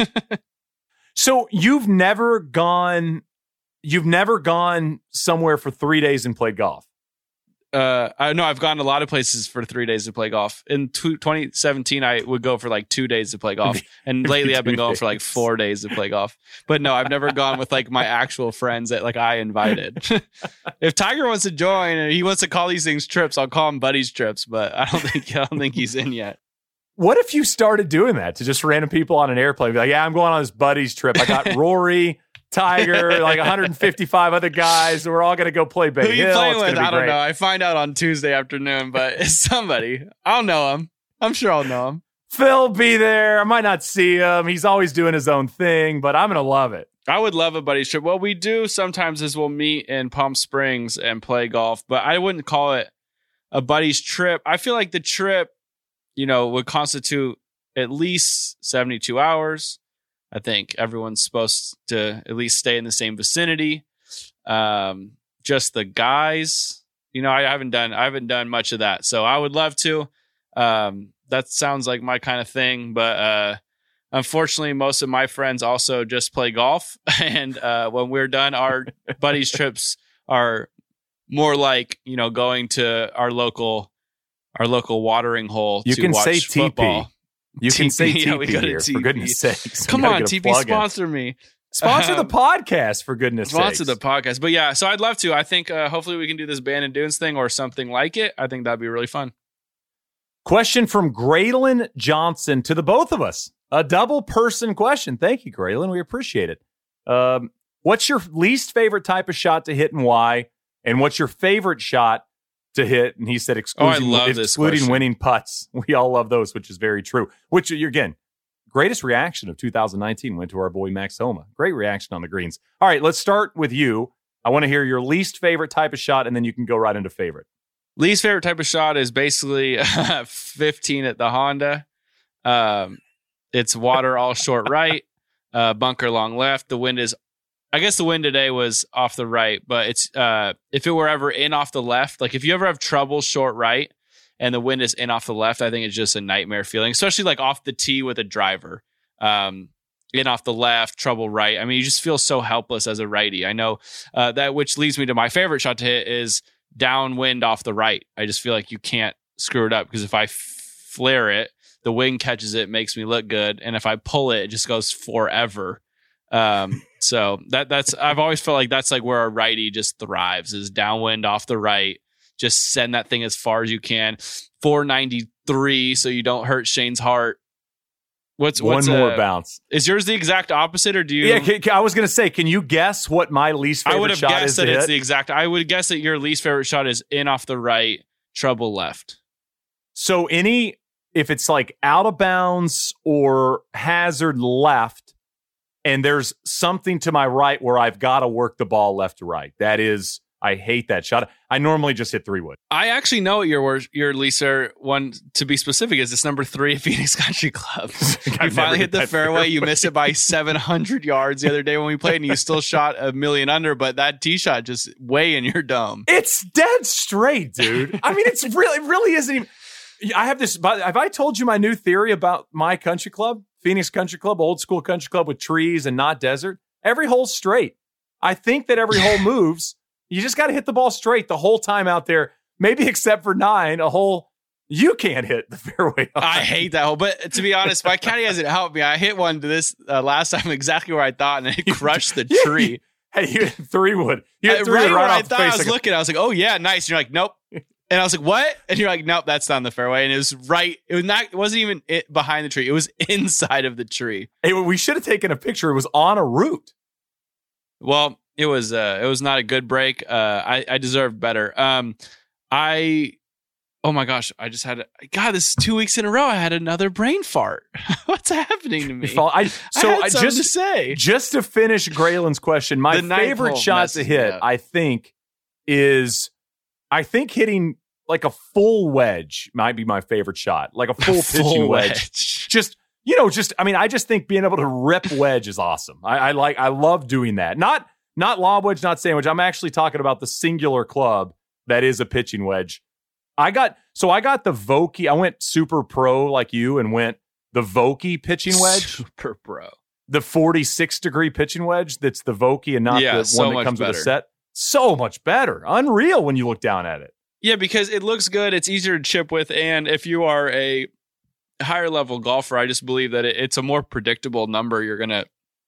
So you've never gone, you've never gone somewhere for three days and played golf. uh, I know I've gone a lot of places for three days to play golf. In two, twenty seventeen, I would go for like two days to play golf, and lately I've been Two going for like days. four days to play golf. But no, I've never gone with like my actual friends that like I invited. If Tiger wants to join and he wants to call these things trips, I'll call them buddies trips. But I don't think I don't think he's in yet. What if you started doing that to just random people on an airplane? Be like, yeah, I'm going on this buddy's trip. I got Rory, Tiger, like one hundred fifty-five other guys. We're all going to go play Bay Who are you Hill. playing It's gonna with? be I don't great. know. I find out on Tuesday afternoon, but it's somebody. I'll know him. I'm sure I'll know him. Phil be there. I might not see him. He's always doing his own thing, but I'm going to love it. I would love a buddy trip. What we do sometimes is we'll meet in Palm Springs and play golf, but I wouldn't call it a buddy's trip. I feel like the trip, you know, would constitute at least seventy-two hours. I think everyone's supposed to at least stay in the same vicinity. Um, just the guys, you know, I haven't done, I haven't done much of that. So I would love to. Um, that sounds like my kind of thing, but, uh, unfortunately, most of my friends also just play golf. And, uh, when we're done, our buddies trips are more like, you know, going to our local, our local watering hole You to can watch say T P. football. You can T P, say T P yeah, we go to here, T for P. goodness sakes. Come You gotta on, get a T P, plug in. sponsor me. Sponsor the Um, podcast, for goodness Sponsor sakes. the podcast. But yeah, so I'd love to. I think uh, hopefully we can do this Bandon Dunes thing or something like it. I think that'd be really fun. Question from Graylin Johnson to the both of us. A double person question. Thank you, Graylin. We appreciate it. Um, what's your least favorite type of shot to hit and why? And what's your favorite shot to hit? And he said, excluding, Oh, I love this excluding question. winning putts. We all love those, which is very true. Which, again, greatest reaction of two thousand nineteen went to our boy Max Homa. Great reaction on the greens. All right, let's start with you. I want to hear your least favorite type of shot, and then you can go right into favorite. Least favorite type of shot is basically uh, fifteen at the Honda. Um, it's water all short right, uh, bunker long left. The wind is, I guess the wind today was off the right, but it's uh, if it were ever in off the left, like if you ever have trouble short right and the wind is in off the left, I think it's just a nightmare feeling, especially like off the tee with a driver. Um, in off the left, trouble right. I mean, you just feel so helpless as a righty. I know uh, that, which leads me to my favorite shot to hit is downwind off the right. I just feel like you can't screw it up because if I f- flare it, the wind catches it, makes me look good, and if I pull it, it just goes forever. Um, so that that's I've always felt like that's like where a righty just thrives is downwind off the right. Just send that thing as far as you can. four ninety-three, so you don't hurt Shane's heart. What's one what's more uh, bounce? Is yours the exact opposite, or do you? Yeah, can, can, I was going to say, can you guess what my least favorite I would have shot guessed is that to it's hit? the exact. I would guess that your least favorite shot is in off the right, trouble left. So any, if it's like out of bounds or hazard left, and there's something to my right where I've got to work the ball left to right, that is, I hate that shot. I normally just hit three wood. I actually know what your worst, your least favorite one, to be specific, is this number three at Phoenix Country Club. You finally hit the fairway. fairway. You missed it by seven hundred yards the other day when we played, and you still shot a million under, but that tee shot just way in your dome. It's dead straight, dude. I mean, it's really, it really isn't even. I have this. Have I told you my new theory about my country club, Phoenix Country Club, old school country club with trees and not desert? Every hole's straight. I think that every hole moves. You just got to hit the ball straight the whole time out there. Maybe except for nine, a hole you can't hit the fairway on. I hate that hole. But to be honest, my caddy hasn't helped me. I hit one to this uh, last time exactly where I thought, and it crushed the tree. Hey, you hit three wood. You hit three right, right where off I the thought face I was like looking, I was like, oh yeah, nice. And you're like, nope. And I was like, what? And you're like, nope, that's not the fairway. And it was right. It was not. It wasn't even it behind the tree. It was inside of the tree. Hey, we should have taken a picture. It was on a route. Well, it was. Uh, it was not a good break. Uh, I, I deserved better. Um, I. Oh my gosh! I just had. A, God, this is two weeks in a row. I had another brain fart. What's happening to me? I, so I, had I just to say. Just to finish Graylin's question, my favorite shot to hit, I think, is I think hitting like a full wedge might be my favorite shot, like a full, full pitching wedge. wedge. Just you know, just I mean, I just think being able to rip wedge is awesome. I, I like, I love doing that. Not not lob wedge, not sandwich. I'm actually talking about the singular club that is a pitching wedge. I got so I got the Vokey. I went super pro like you and went the Vokey pitching wedge. Super pro. The forty-six degree pitching wedge that's the Vokey and not yeah, the so one that comes better. with a set. So much better. Unreal when you look down at it. Yeah, because it looks good. It's easier to chip with. And if you are a higher level golfer, I just believe that it, it's a more predictable number. You're going to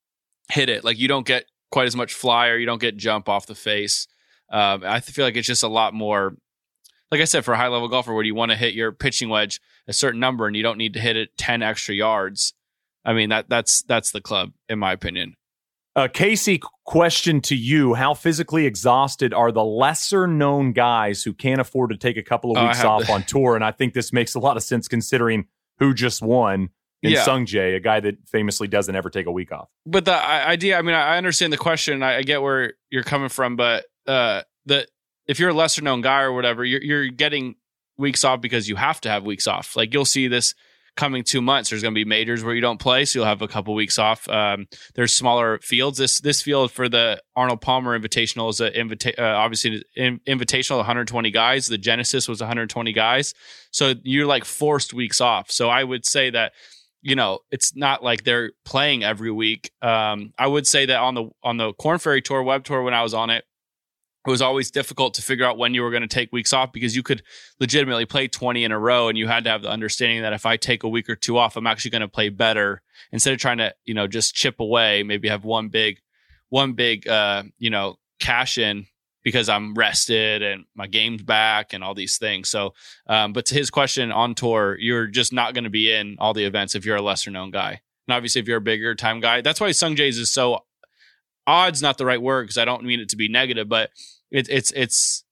hit it. Like you don't get quite as much flyer. You don't get jump off the face. Um, I feel like it's just a lot more. Like I said, for a high-level golfer, where you want to hit your pitching wedge a certain number and you don't need to hit it ten extra yards, I mean, that that's that's the club, in my opinion. Uh, Casey, question to you. How physically exhausted are the lesser-known guys who can't afford to take a couple of Oh, weeks I have off the- on tour? And I think this makes a lot of sense considering who just won in Yeah. Sung Jae, a guy that famously doesn't ever take a week off. But the I- idea, I mean, I understand the question. I, I get where you're coming from, but uh, the if you're a lesser known guy or whatever, you're you're getting weeks off because you have to have weeks off. Like you'll see this coming two months. There's going to be majors where you don't play, so you'll have a couple weeks off. Um, there's smaller fields. This this field for the Arnold Palmer Invitational is a invita- uh, obviously an invitational, one hundred twenty guys. The Genesis was one hundred twenty guys, so you're like forced weeks off. So I would say that. You know, it's not like they're playing every week. Um, I would say that on the on the Korn Ferry Tour, Web Tour, when I was on it, it was always difficult to figure out when you were going to take weeks off because you could legitimately play twenty in a row, and you had to have the understanding that if I take a week or two off, I'm actually going to play better instead of trying to, you know, just chip away. Maybe have one big, one big, uh, you know, cash in because I'm rested and my game's back and all these things. So, um, but to his question on tour, you're just not going to be in all the events if you're a lesser known guy. And obviously if you're a bigger time guy, that's why Sung Jae's is so odd's not the right word because I don't mean it to be negative, but it, it's, it's,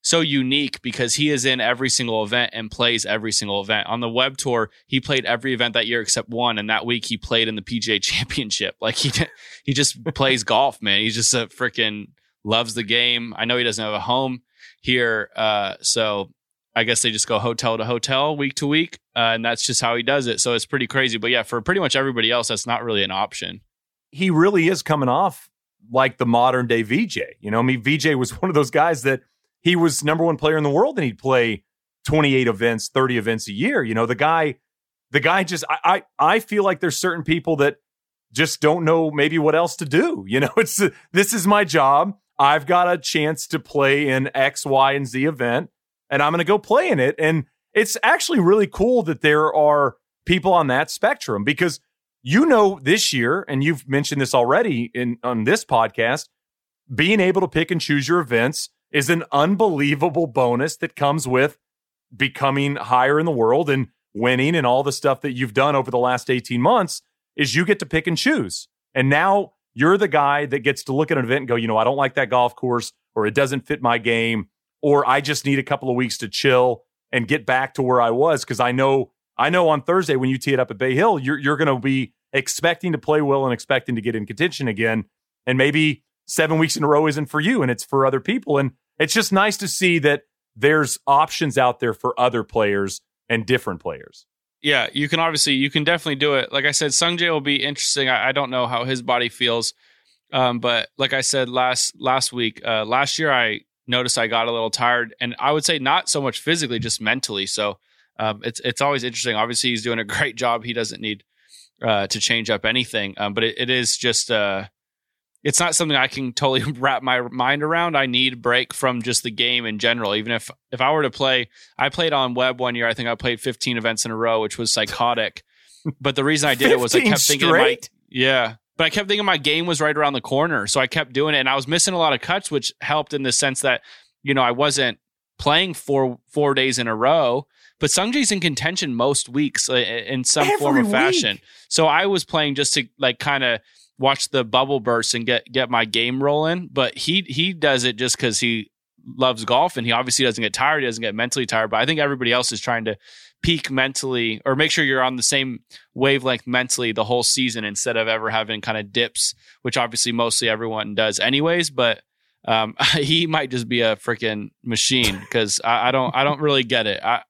so unique because he is in every single event and plays every single event. On the web tour, he played every event that year except one, and that week he played in the P G A Championship. Like he he just plays golf, man. He just a freaking loves the game. I know he doesn't have a home here, uh, so I guess they just go hotel to hotel week to week, uh, and that's just how he does it. So it's pretty crazy. But yeah, for pretty much everybody else, that's not really an option. He really is coming off like the modern day V J. You know, I mean, V J was one of those guys that he was number one player in the world and he'd play twenty-eight events, thirty events a year. You know, the guy, the guy just, I, I, I feel like there's certain people that just don't know maybe what else to do. You know, it's, this is my job. I've got a chance to play in X, Y, and Z event and I'm going to go play in it. And it's actually really cool that there are people on that spectrum because, you know, this year, and you've mentioned this already in on this podcast, being able to pick and choose your events is an unbelievable bonus that comes with becoming higher in the world and winning and all the stuff that you've done over the last eighteen months is you get to pick and choose. And now you're the guy that gets to look at an event and go, you know, I don't like that golf course, or it doesn't fit my game, or I just need a couple of weeks to chill and get back to where I was. Cause I know, I know on Thursday when you tee it up at Bay Hill, you're, you're going to be expecting to play well and expecting to get in contention again. And maybe seven weeks in a row isn't for you and it's for other people. And it's just nice to see that there's options out there for other players and different players. Yeah, you can obviously, you can definitely do it. Like I said, Sungjae will be interesting. I, I don't know how his body feels. Um, but like I said last last week, uh, last year I noticed I got a little tired. And I would say not so much physically, just mentally. So um, it's it's always interesting. Obviously, he's doing a great job. He doesn't need uh, to change up anything. Um, but it, it is just... Uh, It's not something I can totally wrap my mind around. I need a break from just the game in general. Even if, if I were to play, I played on web one year. I think I played fifteen events in a row, which was psychotic. But the reason I did it was I kept thinking, my, yeah, but I kept thinking my game was right around the corner. So I kept doing it and I was missing a lot of cuts, which helped in the sense that, you know, I wasn't playing four, four days in a row, but Sungjae's in contention most weeks uh, in some Every form or week. fashion. So I was playing just to like kind of watch the bubble burst and get get my game rolling, but he he does it just because he loves golf and he obviously doesn't get tired. He doesn't get mentally tired, but I think everybody else is trying to peak mentally or make sure you're on the same wavelength mentally the whole season instead of ever having kind of dips, which obviously mostly everyone does anyways. But um, he might just be a freaking machine because I, I don't I don't really get it. I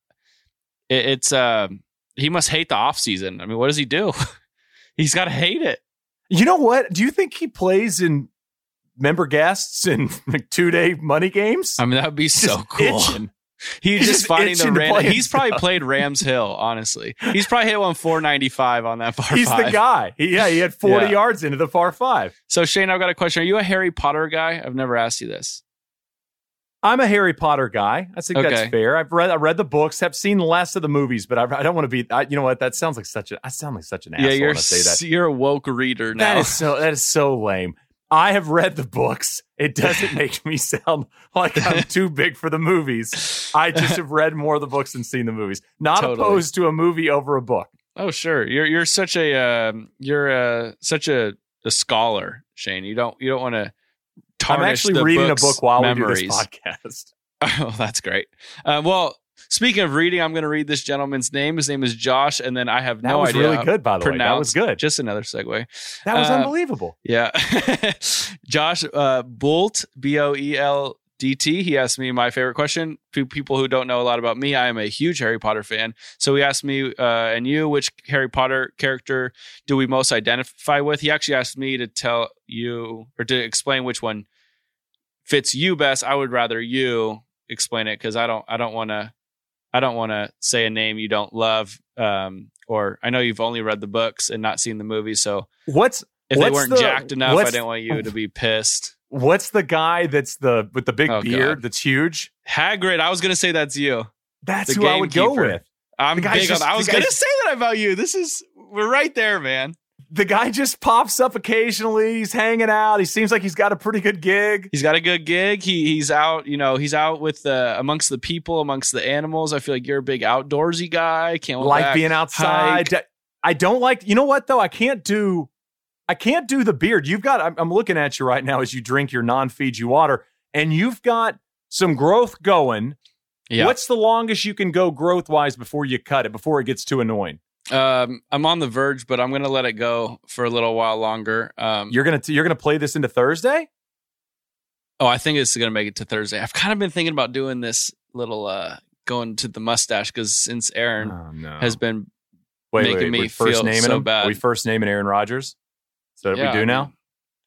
it, it's uh, he must hate the off season. I mean, what does he do? He's got to hate it. You know what? Do you think he plays in member guests and like two day money games? I mean, that would be so Just cool. itching. He's, He's just just finding the itching to random. play He's probably played Rams Hill, honestly. He's probably hit one four ninety-five on that par He's five. the guy. He, yeah, he had forty Yeah. yards into the par five. So, Shane, I've got a question. Are you a Harry Potter guy? I've never asked you this. I'm a Harry Potter guy. I think Okay. that's fair. I've read I read the books, have seen less of the movies, but I, I don't want to be. I, you know what? That sounds like such a. I sound like such an asshole yeah, you're when I say that. you're a woke reader now. That is so. That is so lame. I have read the books. It doesn't make me sound like I'm too big for the movies. I just have read more of the books than seen the movies. Not Totally. opposed to a movie over a book. Oh, sure. You're you're such a um, you're uh, such a, a scholar, Shane. You don't you don't want to tarnish I'm actually the reading a book's book while memories. we do this podcast. Oh, that's great. Uh, well, speaking of reading, I'm going to read this gentleman's name. His name is Josh, and then I have That no was idea. really how good, by the way. That was pronounce- good. Just another segue. That was Uh, unbelievable. Yeah. Josh uh, Bolt, B O E L D T. He asked me my favorite question. For people who don't know a lot about me, I am a huge Harry Potter fan. So he asked me uh, and you, which Harry Potter character do we most identify with? He actually asked me to tell you or to explain which one fits you best. I would rather you explain it because I don't I don't want to I don't want to say a name you don't love. Um, or I know you've only read the books and not seen the movie, so What's if what's they weren't the, jacked enough, I what's- didn't want you to be pissed. What's the guy that's the with the big Oh, beard God. that's huge? Hagrid, I was gonna say that's you. That's The who I would go gamekeeper. with. I'm The guy's big just- on. I the was guy's- gonna say that about you. This is we're right there, man. The guy just pops up occasionally. He's hanging out. He seems like he's got a pretty good gig. He's got a good gig. He he's out. You know, he's out with the amongst the people, amongst the animals. I feel like you're a big outdoorsy guy. Can't wait Like back, being outside. hike. I don't like. You know what though? I can't do. I can't do the beard. You've got. I'm, I'm looking at you right now as you drink your non-Fiji water, and you've got some growth going. Yeah. What's the longest you can go growth wise before you cut it, before it gets too annoying? Um, I'm on the verge, but I'm going to let it go for a little while longer. Um, You're gonna you're gonna play this into Thursday? oh, I think it's going to make it to Thursday. I've kind of been thinking about doing this little uh, going to the mustache because since Aaron Oh, no. has been wait, making wait, me we first feel naming so him? bad. Are we first naming Aaron Rodgers? Is that what Yeah, we do I now? mean,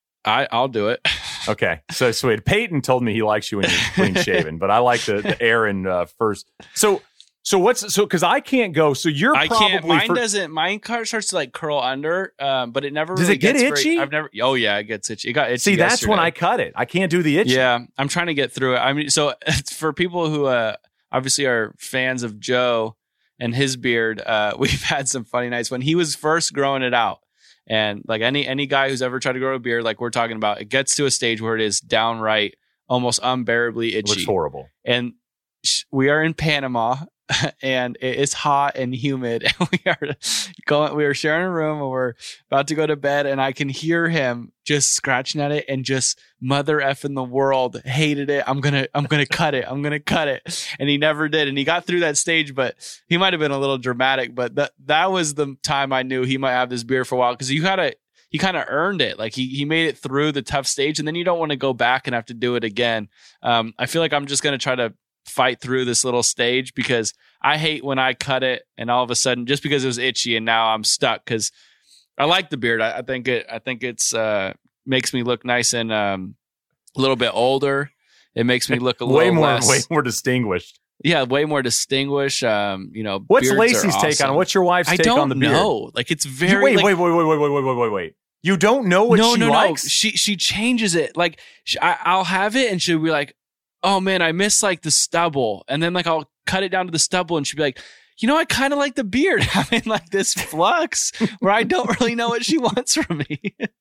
I I'll do it. Okay, so sweet. Peyton told me he likes you when you're clean shaven, but I like the, the Aaron uh, first. So, so what's so because I can't go. So you're I probably can't. Mine for, doesn't. Mine car starts to like curl under, um, but it never. Does really it get gets itchy? Very, I've never. Oh yeah, it gets itchy. It got itchy. see. That's yesterday. when I cut it. I can't do the itch. Yeah, I'm trying to get through it. I mean, so for people who uh, obviously are fans of Joe and his beard, uh, we've had some funny nights when he was first growing it out. And like any any guy who's ever tried to grow a beard, like we're talking about, it gets to a stage where it is downright, almost unbearably it itchy. looks horrible. And sh- we are in Panama, and it is hot and humid, and we are going. We are sharing a room, and we're about to go to bed, and I can hear him just scratching at it and just mother effing the world, hated it. I'm gonna, I'm gonna cut it. I'm gonna cut it, and he never did. And he got through that stage, but he might have been a little dramatic. But that that was the time I knew he might have this beard for a while because you gotta. He kind of earned it. Like he he made it through the tough stage, and then you don't want to go back and have to do it again. Um, I feel like I'm just gonna try to fight through this little stage because I hate when I cut it and all of a sudden just because it was itchy and now I'm stuck because I like the beard. I, I think it I think it's uh makes me look nice and um a little bit older. It makes me look a little way more less, way more distinguished. yeah, way more distinguished. Um, you know, What's beards Lacey's are take awesome. on it? What's your wife's I take don't on the beard? know. Like it's You- very wait, like, wait, wait, wait, wait, wait, wait, wait, wait, wait. You don't know what no, she no, likes? no. She she changes it. Like she, I, I'll have it, and she'll be like, "Oh man, I miss like the stubble," and then like I'll cut it down to the stubble, and she'll be like, "You know, I kind of like the beard." I'm in like this flux where I don't really know what she wants from me.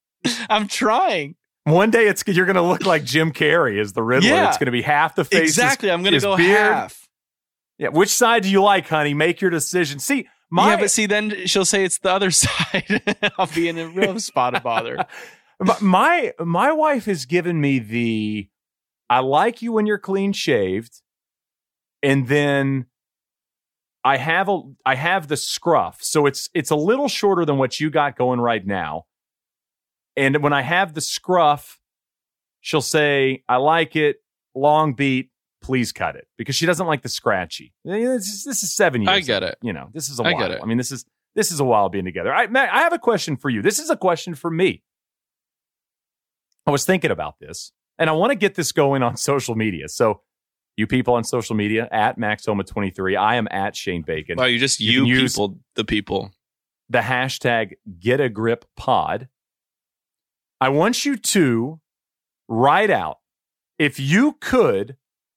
I'm trying. One day it's you're going to look like Jim Carrey as the Riddler. Yeah. It's going to be half the face. is- Exactly. I'm gonna is go beard. half. Yeah. Which side do you like, honey? Make your decision. See, my yeah, but see, then she'll say it's the other side. I'll be in a real spot of bother. my my my wife has given me the I like you when you're clean shaved, and then I have a I have the scruff, so it's it's a little shorter than what you got going right now. And when I have the scruff, she'll say, "I like it, long beat. Please cut it," because she doesn't like the scratchy. This is, this is seven years. I get it. You know, this is a I while. get it. I mean, this is this is a while being together. I Matt, I have a question for you. This is a question for me. I was thinking about this, and I want to get this going on social media. So, you people on social media at Max Homa twenty-three, I am at Shane Bacon. Oh, you just You you, can use- people, the people. The hashtag Get a Grip Pod. I want you to write out if you could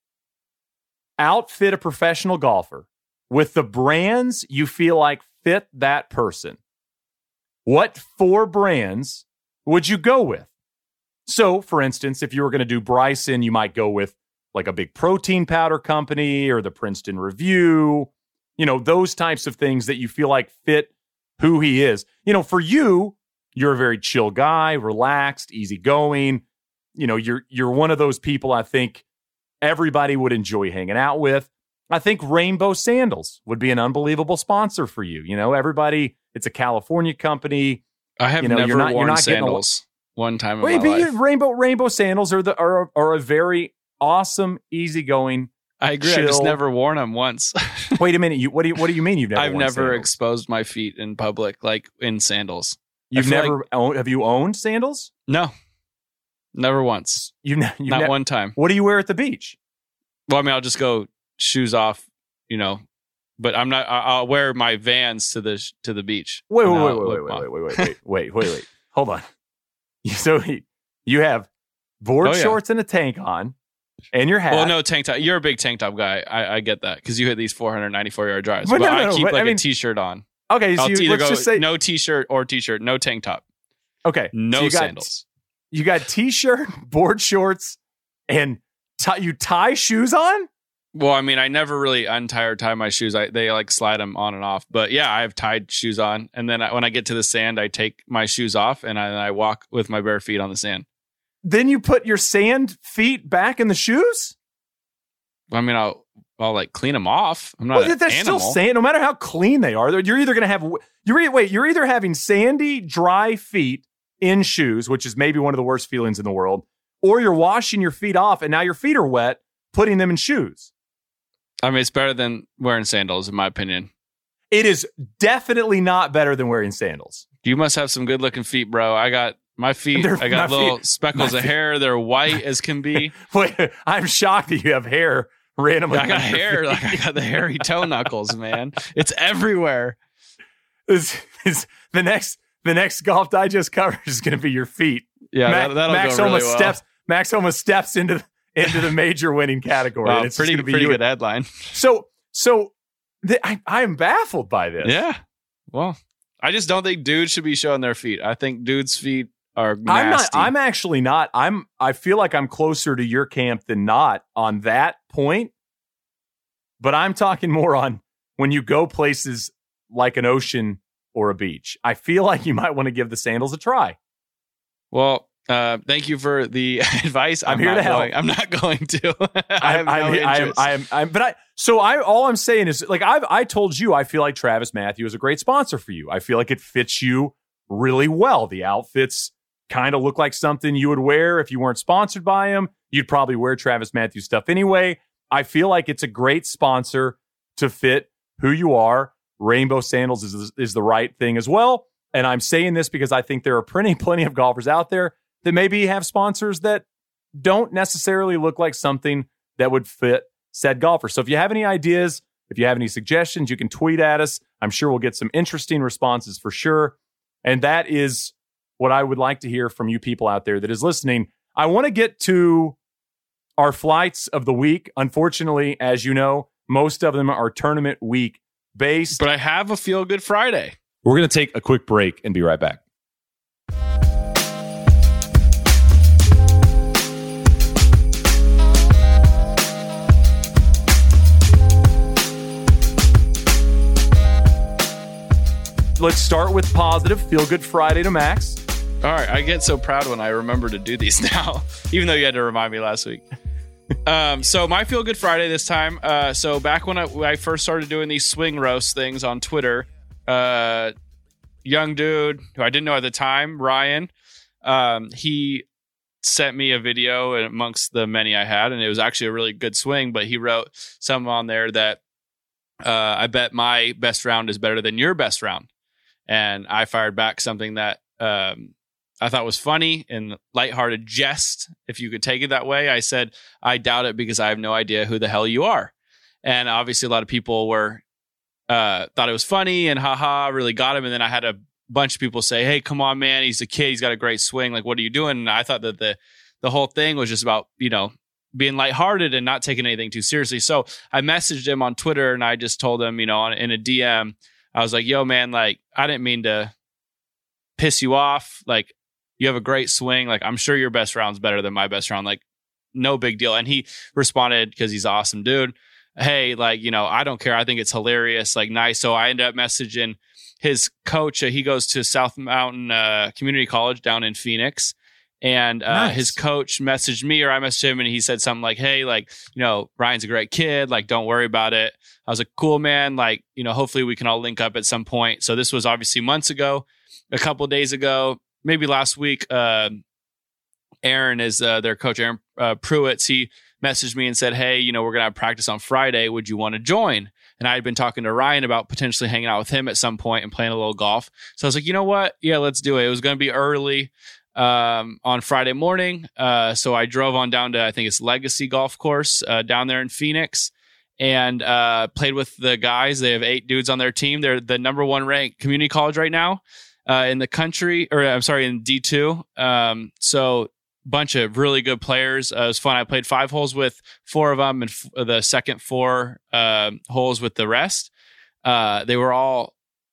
outfit a professional golfer with the brands you feel like fit that person. What four brands would you go with? So, for instance, if you were going to do Bryson, you might go with like a big protein powder company or the Princeton Review, you know, those types of things that you feel like fit who he is. You know, for you, you're a very chill guy, relaxed, easygoing. You know, you're you're one of those people I think everybody would enjoy hanging out with. I think Rainbow Sandals would be an unbelievable sponsor for you. You know, everybody, it's a California company. I have You know, never you're not- you're worn not getting a- sandals one time in Wait, my but life. you- Rainbow Rainbow Sandals are the are are a very awesome, easygoing. I agree. I've just chill. never worn them once. Wait a minute, you what do you what do you mean you've never? I've worn never sandals? exposed my feet in public, like in sandals. You've I feel never owned, have you owned sandals? No, never once. You've, ne- you've Not ne- one time. What do you wear at the beach? Well, I mean, I'll just go shoes off, you know, but I'm not. I- I'll wear my Vans to the sh- to the beach. Wait, wait, And wait, I'll wait, whip wait, them wait, off. wait, wait, wait, wait, wait, wait. Hold on. So you have board Oh, yeah. shorts and a tank on, and your hat. Well, no tank top. You're a big tank top guy. I, I get that because you hit these four hundred ninety-four yard drives. But But, no, no, I no, keep but, like I mean- a t-shirt on. Okay, so I'll you, either let's go just say no t-shirt or t-shirt, no tank top, okay. no so you got, sandals. You got t-shirt, board shorts, and t- you tie shoes on. Well, I mean, I never really untie or tie my shoes. I they like slide them on and off. But yeah, I have tied shoes on, and then I, when I get to the sand, I take my shoes off and I, and I walk with my bare feet on the sand. Then you put your sand feet back in the shoes. I mean, I'll I'll like clean them off. I'm not. Well, an they're animal. still sand. No matter how clean they are, you're either going to have you're wait. You're either having sandy, dry feet in shoes, which is maybe one of the worst feelings in the world, or you're washing your feet off and now your feet are wet, putting them in shoes. I mean, it's better than wearing sandals, in my opinion. It is definitely not better than wearing sandals. You must have some good looking feet, bro. I got my feet. They're, I got little feet, speckles of hair. They're white as can be. Wait, I'm shocked that you have hair randomly. I got hair. Like I got the hairy toe knuckles, man. It's everywhere. This is the next. The next Golf Digest cover is going to be your feet. Yeah, Max, that, that'll Max go really almost well. steps. Max almost steps into into the major winning category. Wow, and it's pretty be pretty you. good headline. So so, the, I I am baffled by this. Yeah. Well, I just don't think dudes should be showing their feet. I think dudes' feet are nasty. I'm not. I'm actually not. I'm. I feel like I'm closer to your camp than not on that point. But I'm talking more on when you go places like an ocean or a beach. I feel like you might want to give the sandals a try. Well, uh, thank you for the advice. I'm, I'm here not to help. going, I'm not going to. I have I'm, no I'm, I'm, interest. I'm, I'm, but I, so I, all I'm saying is like, I've, I told you, I feel like Travis Matthew is a great sponsor for you. I feel like it fits you really well. The outfits kind of look like something you would wear if you weren't sponsored by him. You'd probably wear Travis Matthew stuff anyway. I feel like it's a great sponsor to fit who you are. Rainbow Sandals is, is the right thing as well. And I'm saying this because I think there are plenty, plenty of golfers out there that maybe have sponsors that don't necessarily look like something that would fit said golfer. So if you have any ideas, if you have any suggestions, you can tweet at us. I'm sure we'll get some interesting responses for sure. And that is what I would like to hear from you people out there that is listening. I want to get to our flights of the week. Unfortunately, as you know, most of them are tournament week based. But I have a Feel Good Friday. We're going to take a quick break and be right back. Let's start with positive. Feel Good Friday to Max. All right. I get so proud when I remember to do these now, even though you had to remind me last week. um, so my Feel Good Friday this time. Uh, so back when I, when I first started doing these swing roast things on Twitter, uh, young dude who I didn't know at the time, Ryan, um, he sent me a video amongst the many I had, and it was actually a really good swing, but he wrote something on there that uh, I bet my best round is better than your best round. And I fired back something that um, I thought was funny and lighthearted jest, if you could take it that way. I said, I doubt it because I have no idea who the hell you are. And obviously a lot of people were uh, thought it was funny and haha, really got him. And then I had a bunch of people say, hey, come on, man, he's a kid. He's got a great swing. Like, what are you doing? And I thought that the the whole thing was just about, you know, being lighthearted and not taking anything too seriously. So I messaged him on Twitter and I just told him, you know, on, in a D M, I was like, yo, man, like, I didn't mean to piss you off. Like, you have a great swing. Like, I'm sure your best round's better than my best round. Like, no big deal. And he responded, because he's an awesome dude, hey, like, you know, I don't care. I think it's hilarious. Like, nice. So I ended up messaging his coach. Uh, he goes to South Mountain uh, Community College down in Phoenix. And uh, Nice. his coach messaged me, or I messaged him, and he said something like, hey, like, you know, Ryan's a great kid. Like, don't worry about it. I was like, cool, man. Like, you know, hopefully we can all link up at some point. So this was obviously months ago. A couple of days ago, maybe last week, uh, Aaron is uh, their coach, Aaron uh, Pruitt. He messaged me and said, hey, you know, we're going to have practice on Friday. Would you want to join? And I had been talking to Ryan about potentially hanging out with him at some point and playing a little golf. So I was like, you know what? Yeah, let's do it. It was going to be early um, on Friday morning. Uh, so I drove on down to, I think it's Legacy Golf Course uh, down there in Phoenix, and uh, played with the guys. They have eight dudes on their team. They're the number one ranked community college right now uh, in the country, or I'm sorry, in D two. Um, so bunch of really good players. Uh, it was fun. I played five holes with four of them and f- the second four uh, holes with the rest. Uh, they were all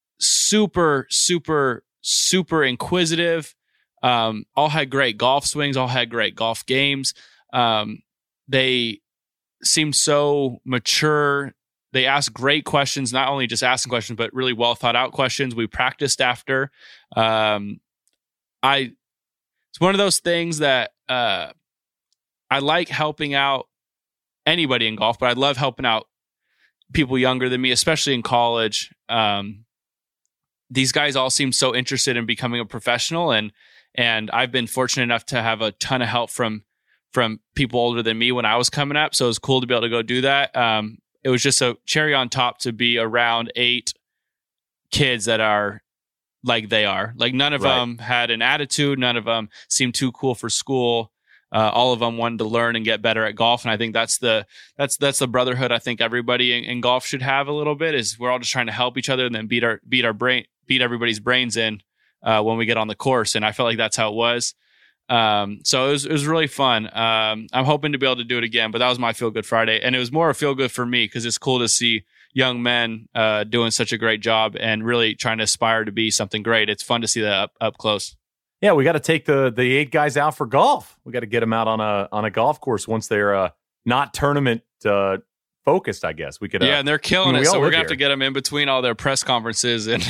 super, super, super inquisitive. Um, all had great golf swings, all had great golf games. Um, they seemed so mature. They asked great questions, not only just asking questions, but really well thought out questions. We practiced after. Um, I, it's one of those things that uh, I like helping out anybody in golf, but I love helping out people younger than me, especially in college. Um, these guys all seem so interested in becoming a professional, and and I've been fortunate enough to have a ton of help from from people older than me when I was coming up. So it was cool to be able to go do that. Um, it was just a cherry on top to be around eight kids that are like they are. Like none of Right. them had an attitude. None of them seemed too cool for school. Uh, all of them wanted to learn and get better at golf. And I think that's the that's that's the brotherhood I think everybody in, in golf should have a little bit, is we're all just trying to help each other and then beat our beat our brain beat everybody's brains in uh, when we get on the course. And I felt like that's how it was. Um, so it was, it was really fun. Um, I'm hoping to be able to do it again, but that was my Feel Good Friday. And it was more a feel good for me because it's cool to see young men uh, doing such a great job and really trying to aspire to be something great. It's fun to see that up, up close. Yeah, we got to take the the eight guys out for golf. We got to get them out on a on a golf course once they're uh, not tournament uh, focused, I guess. We could. Uh, yeah, and they're killing I mean, it. we all So we're live going to have here. to get them in between all their press conferences and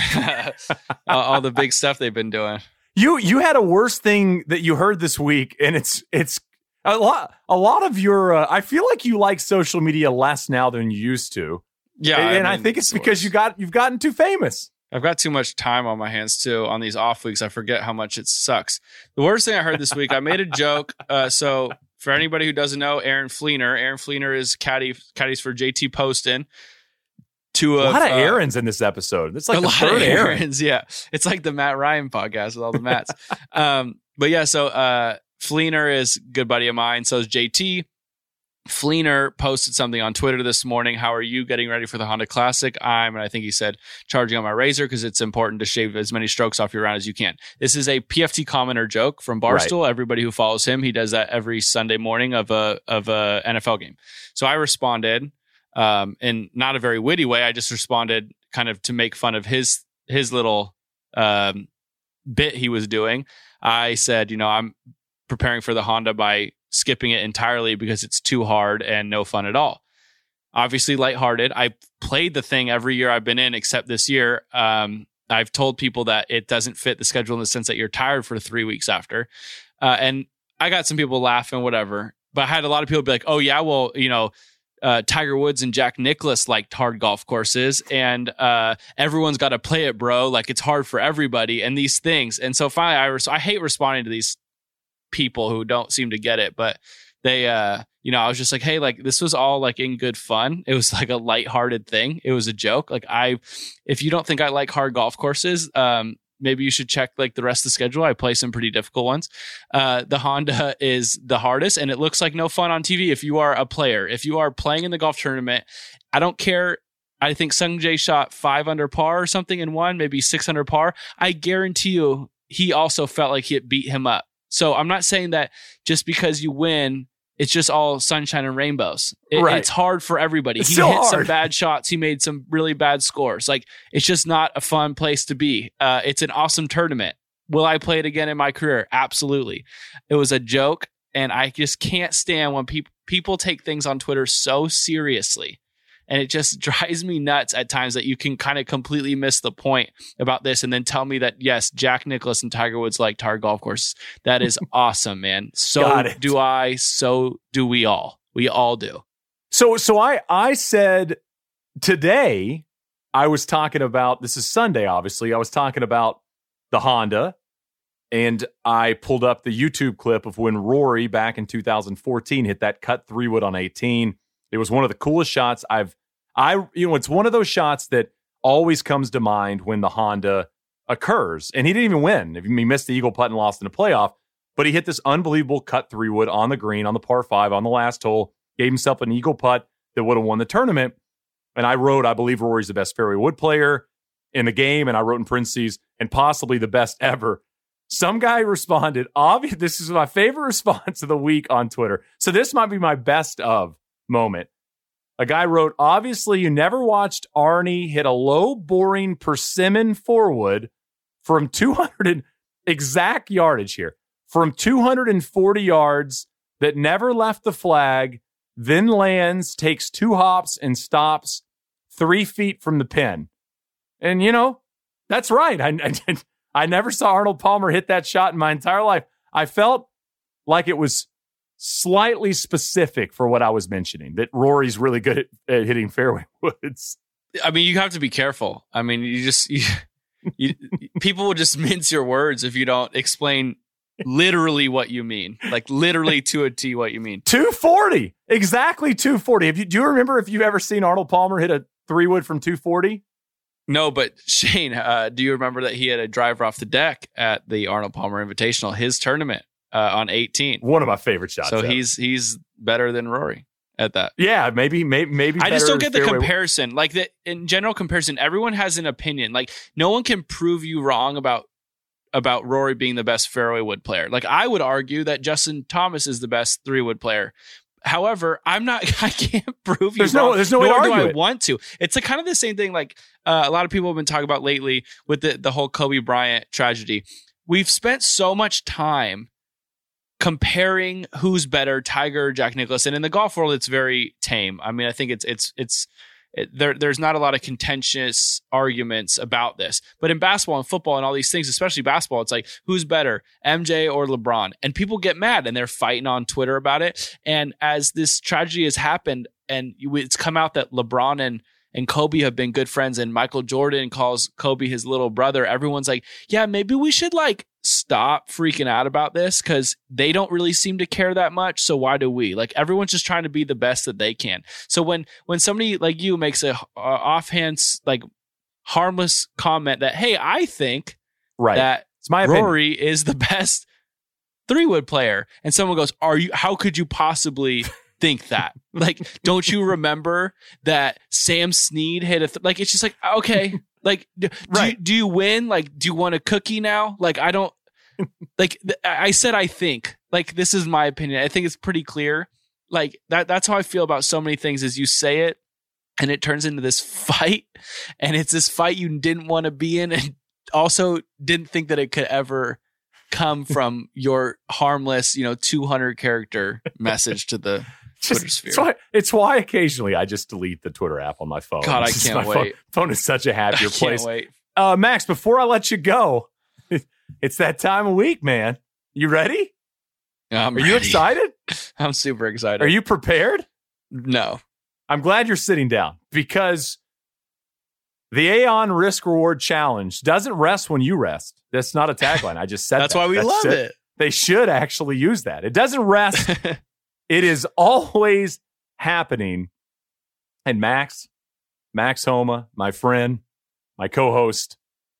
all the big stuff they've been doing. You you had a worse thing that you heard this week, and it's it's a lot. A lot of your. Uh, I feel like you like social media less now than you used to. Yeah, and, and I, mean, think it's because you got you've gotten too famous. I've got too much time on my hands too. On these off weeks, I forget how much it sucks. The worst thing I heard this week, I made a joke. Uh, so for anybody who doesn't know, Aaron Fleener, Aaron Fleener is caddy caddies for J T Poston. To A lot of uh, Aarons in this episode. It's like a the lot third of Aaron. Aarons, yeah. It's like the Matt Ryan podcast with all the Matts. um, but yeah, so uh, Fleener is a good buddy of mine. So is J T. Fleener posted something on Twitter this morning. How are you getting ready for the Honda Classic? I'm, and I think he said, charging on my razor because it's important to shave as many strokes off your round as you can. This is a P F T commenter joke from Barstool. Right. Everybody who follows him, he does that every Sunday morning of a of a N F L game. So I responded um, in not a very witty way. I just responded kind of to make fun of his his little um, bit he was doing. I said, you know, I'm preparing for the Honda by skipping it entirely because it's too hard and no fun at all. Obviously lighthearted. I played the thing every year I've been in except this year. Um, I've told people that it doesn't fit the schedule in the sense that you're tired for three weeks after. Uh, and I got some people laughing, whatever. But I had a lot of people be like, oh yeah, well, you know, uh, Tiger Woods and Jack Nicklaus liked hard golf courses and uh, everyone's got to play it, bro. Like it's hard for everybody and these things. And so finally, I, res- I hate responding to these people who don't seem to get it, but they uh you know I was just like, hey, like this was all like in good fun. It was like a lighthearted thing. It was a joke. Like I if you don't think I like hard golf courses, um maybe you should check like the rest of the schedule. I play some pretty difficult ones. Uh the Honda is the hardest and it looks like no fun on T V if you are a player. If you are playing in the golf tournament, I don't care. I think Sung Jae shot five under par or something in one, maybe six under par. I guarantee you he also felt like it beat him up. So I'm not saying that just because you win, it's just all sunshine and rainbows. It, right. It's hard for everybody. It's he so hit hard. some bad shots. He made some really bad scores. Like it's just not a fun place to be. Uh, it's an awesome tournament. Will I play it again in my career? Absolutely. It was a joke. And I just can't stand when people people take things on Twitter so seriously. And it just drives me nuts at times that you can kind of completely miss the point about this and then tell me that, yes, Jack Nicklaus and Tiger Woods like hard golf courses. That is awesome, man. So do I. So do we all. We all do. So so I, I said today, I was talking about, this is Sunday, obviously. I was talking about the Honda. And I pulled up the YouTube clip of when Rory back in two thousand fourteen hit that cut three wood on eighteen. It was one of the coolest shots I've, I, you know, it's one of those shots that always comes to mind when the Honda occurs. And he didn't even win. He missed the eagle putt and lost in a playoff, but he hit this unbelievable cut three wood on the green on the par five on the last hole, gave himself an eagle putt that would have won the tournament. And I wrote, I believe Rory's the best fairway wood player in the game. And I wrote in parentheses, and possibly the best ever. Some guy responded, obvious. This is my favorite response of the week on Twitter. So this might be my best of moment. A guy wrote, obviously you never watched Arnie hit a low boring persimmon forward from two hundred exact yardage here, from two hundred forty yards that never left the flag, then lands, takes two hops and stops three feet from the pin. And you know, that's right. I, I, I never saw Arnold Palmer hit that shot in my entire life. I felt like it was slightly specific for what I was mentioning, that Rory's really good at, at hitting fairway woods. I mean, you have to be careful. I mean, you just you, you, people will just mince your words if you don't explain literally what you mean, like literally to a T what you mean. two forty, exactly two forty. Have you, do you remember if you've ever seen Arnold Palmer hit a three wood from two forty? No, but Shane, uh, do you remember that he had a driver off the deck at the Arnold Palmer Invitational, his tournament uh, on eighteen? One of my favorite shots. So ever. he's he's better than Rory at that. Yeah, maybe maybe maybe. I just don't get the fairway. comparison. Like the in general comparison, everyone has an opinion. Like no one can prove you wrong about about Rory being the best fairway wood player. Like I would argue that Justin Thomas is the best three wood player. However, I'm not. I can't prove you there's wrong. No, there's no way to nor do argue I it. want to. It's a kind of the same thing. Like uh, a lot of people have been talking about lately with the the whole Kobe Bryant tragedy. We've spent so much time comparing who's better, Tiger or Jack Nicklaus, and in the golf world, it's very tame. I mean, I think it's it's it's. It, there, there's not a lot of contentious arguments about this. But in basketball and football and all these things, especially basketball, it's like, who's better, M J or LeBron? And people get mad and they're fighting on Twitter about it. And as this tragedy has happened and it's come out that LeBron and, and Kobe have been good friends and Michael Jordan calls Kobe his little brother, everyone's like, yeah, maybe we should like stop freaking out about this because they don't really seem to care that much. So why do we? Like everyone's just trying to be the best that they can. So when when somebody like you makes a uh, offhand like harmless comment that, hey, I think right. that it's my Rory opinion. is the best three wood player, and someone goes, "Are you? How could you possibly?" think that? Like, don't you remember that Sam Snead hit a th- like? It's just like, okay, like, do, right. do, you, do you win? Like, do you want a cookie now? Like, I don't like. Th- I said I think like this is my opinion. I think it's pretty clear. Like that. That's how I feel about so many things. Is you say it, and it turns into this fight, and it's this fight you didn't want to be in, and also didn't think that it could ever come from your harmless, you know, two hundred character message to the Twitter Just, sphere. it's, why, it's why occasionally I just delete the Twitter app on my phone. God, I Just can't my wait. Phone, phone is such a happier I place. can't wait. Uh, Max, before I let you go, it's that time of week, man. You ready? I'm Are ready. you excited? I'm super excited. Are you prepared? No. I'm glad you're sitting down because the Aon Risk Reward Challenge doesn't rest when you rest. That's not a tagline. I just said That's that. why we That's love it. it. They should actually use that. It doesn't rest. It is always happening. And Max, Max Homa, my friend, my co-host,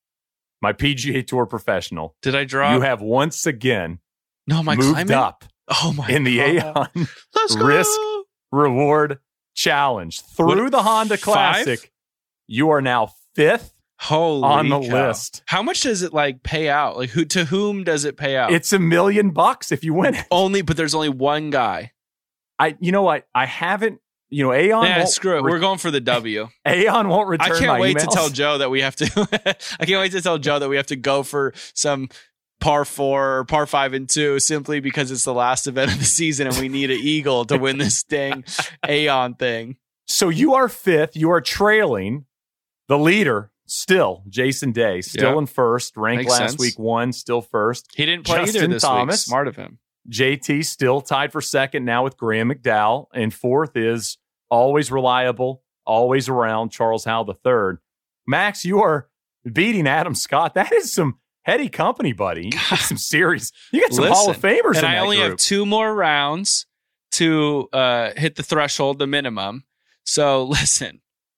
my P G A Tour professional, Did I draw? you have once again no, my moved climbing? up Oh my in the God. Aon Let's go. Risk Reward Challenge. Through What, the Honda five? Classic, you are now fifth Holy on the cow. list. How much does it like pay out? Like who to whom does it pay out? It's a million bucks if you win it. only, but there's only one guy. I, you know what? I haven't. You know, Aon. Yeah, won't screw it. re- We're going for the W. Aon won't I return. can't my wait to emails. tell Joe that we have to. I can't wait to tell Joe that we have to go for some par four or par five and two simply because it's the last event of the season and we need an eagle to win this dang Aon thing. So you are fifth. You are trailing the leader still, Jason Day, still Yeah. in first. Ranked Makes last sense. week, one, still first. He didn't play Justin either this Thomas. week. Smart of him. J T still tied for second now with Graham McDowell. And fourth is always reliable, always around, Charles Howell the third. Max, you are beating Adam Scott. That is some heady company, buddy. You got some serious. You got some Listen, Hall of Famers in and I that only group. have two more rounds to uh, hit the threshold, the minimum. So listen,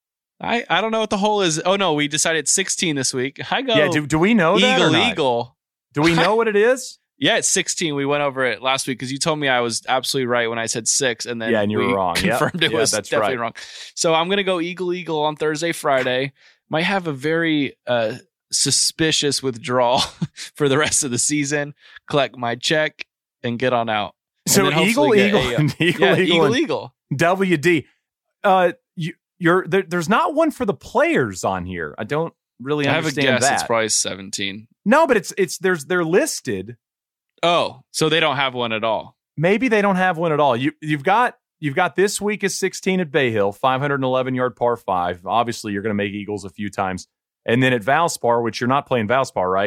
I, I don't know what the hole is. Oh no, we decided sixteen this week. I go Yeah, do, do we know that or eagle not? eagle. Do we know what it is? Yeah, it's sixteen. We went over it last week because you told me I was absolutely right when I said six, and then Yeah, and you were we wrong. Yep. confirmed it Yeah, was that's definitely right. wrong. So I'm gonna go eagle eagle on Thursday, Friday. Might have a very uh, suspicious withdrawal for the rest of the season. Collect my check and get on out. And So then Eagle, hopefully get Eagle, a, uh, and Eagle, yeah, Eagle, eagle and eagle. W D. Uh, you, you're there, there's not one for the players on here. I don't really I have a understand guess. that. It's probably seventeen. No, but it's it's there's they're listed. Oh, so they don't have one at all. Maybe they don't have one at all. You you've got you've got this week is sixteen at Bay Hill, five hundred eleven yard par five. Obviously, you're going to make eagles a few times, and then at Valspar, which you're not playing Valspar, right?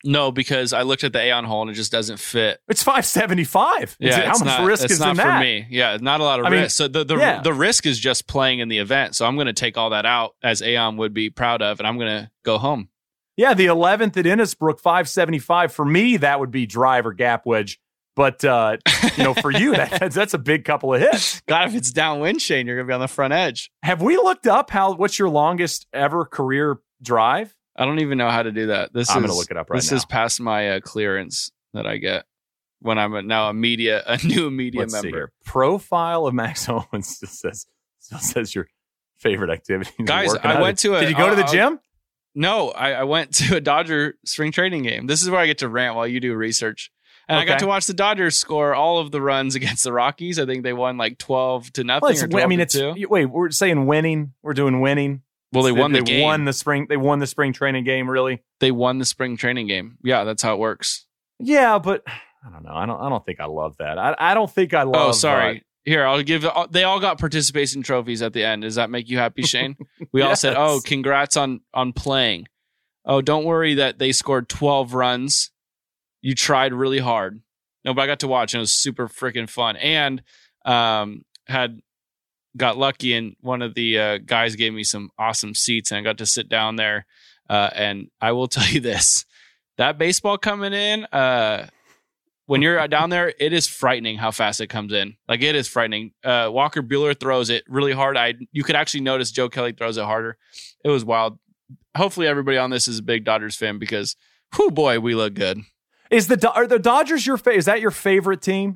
No, because I looked at the Aon hole and it just doesn't fit. It's five seventy-five. Yeah, how it's much not, risk it's is not in for that? me. Yeah, not a lot of I mean, risk. So the the, yeah. the risk is just playing in the event. So I'm going to take all that out, as Aon would be proud of, and I'm going to go home. Yeah, the eleventh at Innisbrook, five seventy-five. For me, that would be drive or gap wedge. But, uh, you know, for you, that, that's a big couple of hits. God, if it's downwind, Shane, you're going to be on the front edge. Have we looked up how what's your longest ever career drive? I don't even know how to do that. This I'm is going to look it up right this now. is past my uh, clearance that I get when I'm a, now a media, a new media Let's see member. here. Profile of Max Owens still says, still says your favorite activity. Guys, I went to a... Did you go to the I'll, gym? No, I, I went to a Dodger spring training game. This is where I get to rant while you do research. And okay. I got to watch the Dodgers score all of the runs against the Rockies. I think they won like twelve to nothing. Well, or twelve I mean, to it's two. Wait, we're saying winning. We're doing winning. Well, they won they, the they game. Won the spring. They won the spring training game. Really, they won the spring training game. Yeah, that's how it works. Yeah, but I don't know. I don't. I don't think I love that. I. I don't think I love. Oh, sorry. Uh, Here, I'll give. They all got participation trophies at the end. Does that make you happy, Shane? We yes. all said, "Oh, congrats on on playing." Oh, don't worry that they scored twelve runs. You tried really hard. No, but I got to watch and it was super freaking fun. And um, had got lucky and one of the uh, guys gave me some awesome seats and I got to sit down there. Uh, and I will tell you this, that baseball coming in, uh, when you're down there, it is frightening how fast it comes in. Like it is frightening. Uh, Walker Buehler throws it really hard. I You could actually notice Joe Kelly throws it harder. It was wild. Hopefully everybody on this is a big Dodgers fan because, whoo boy, we look good. Is the are the Dodgers your fa- is that your favorite team?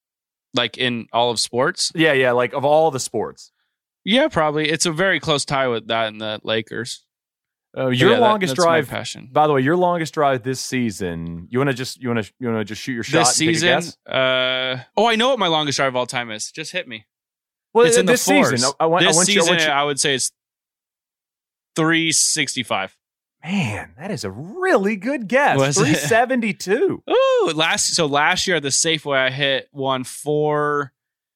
Like in all of sports? Yeah, yeah, like of all the sports. Yeah, probably. It's a very close tie with that and the Lakers. Uh, your yeah, longest that, drive, passion. By the way, your longest drive this season. You want to just you want to you want to just shoot your shot. This and season, take a guess? uh, oh, I know what my longest drive of all time is. Just hit me. Well, it's in this the fours. season. I, I want, this I want season, you, I, want you, I would say it's three sixty-five. Man, that is a really good guess. Was it? three seventy-two. Ooh, last so last year at the Safeway, I hit one four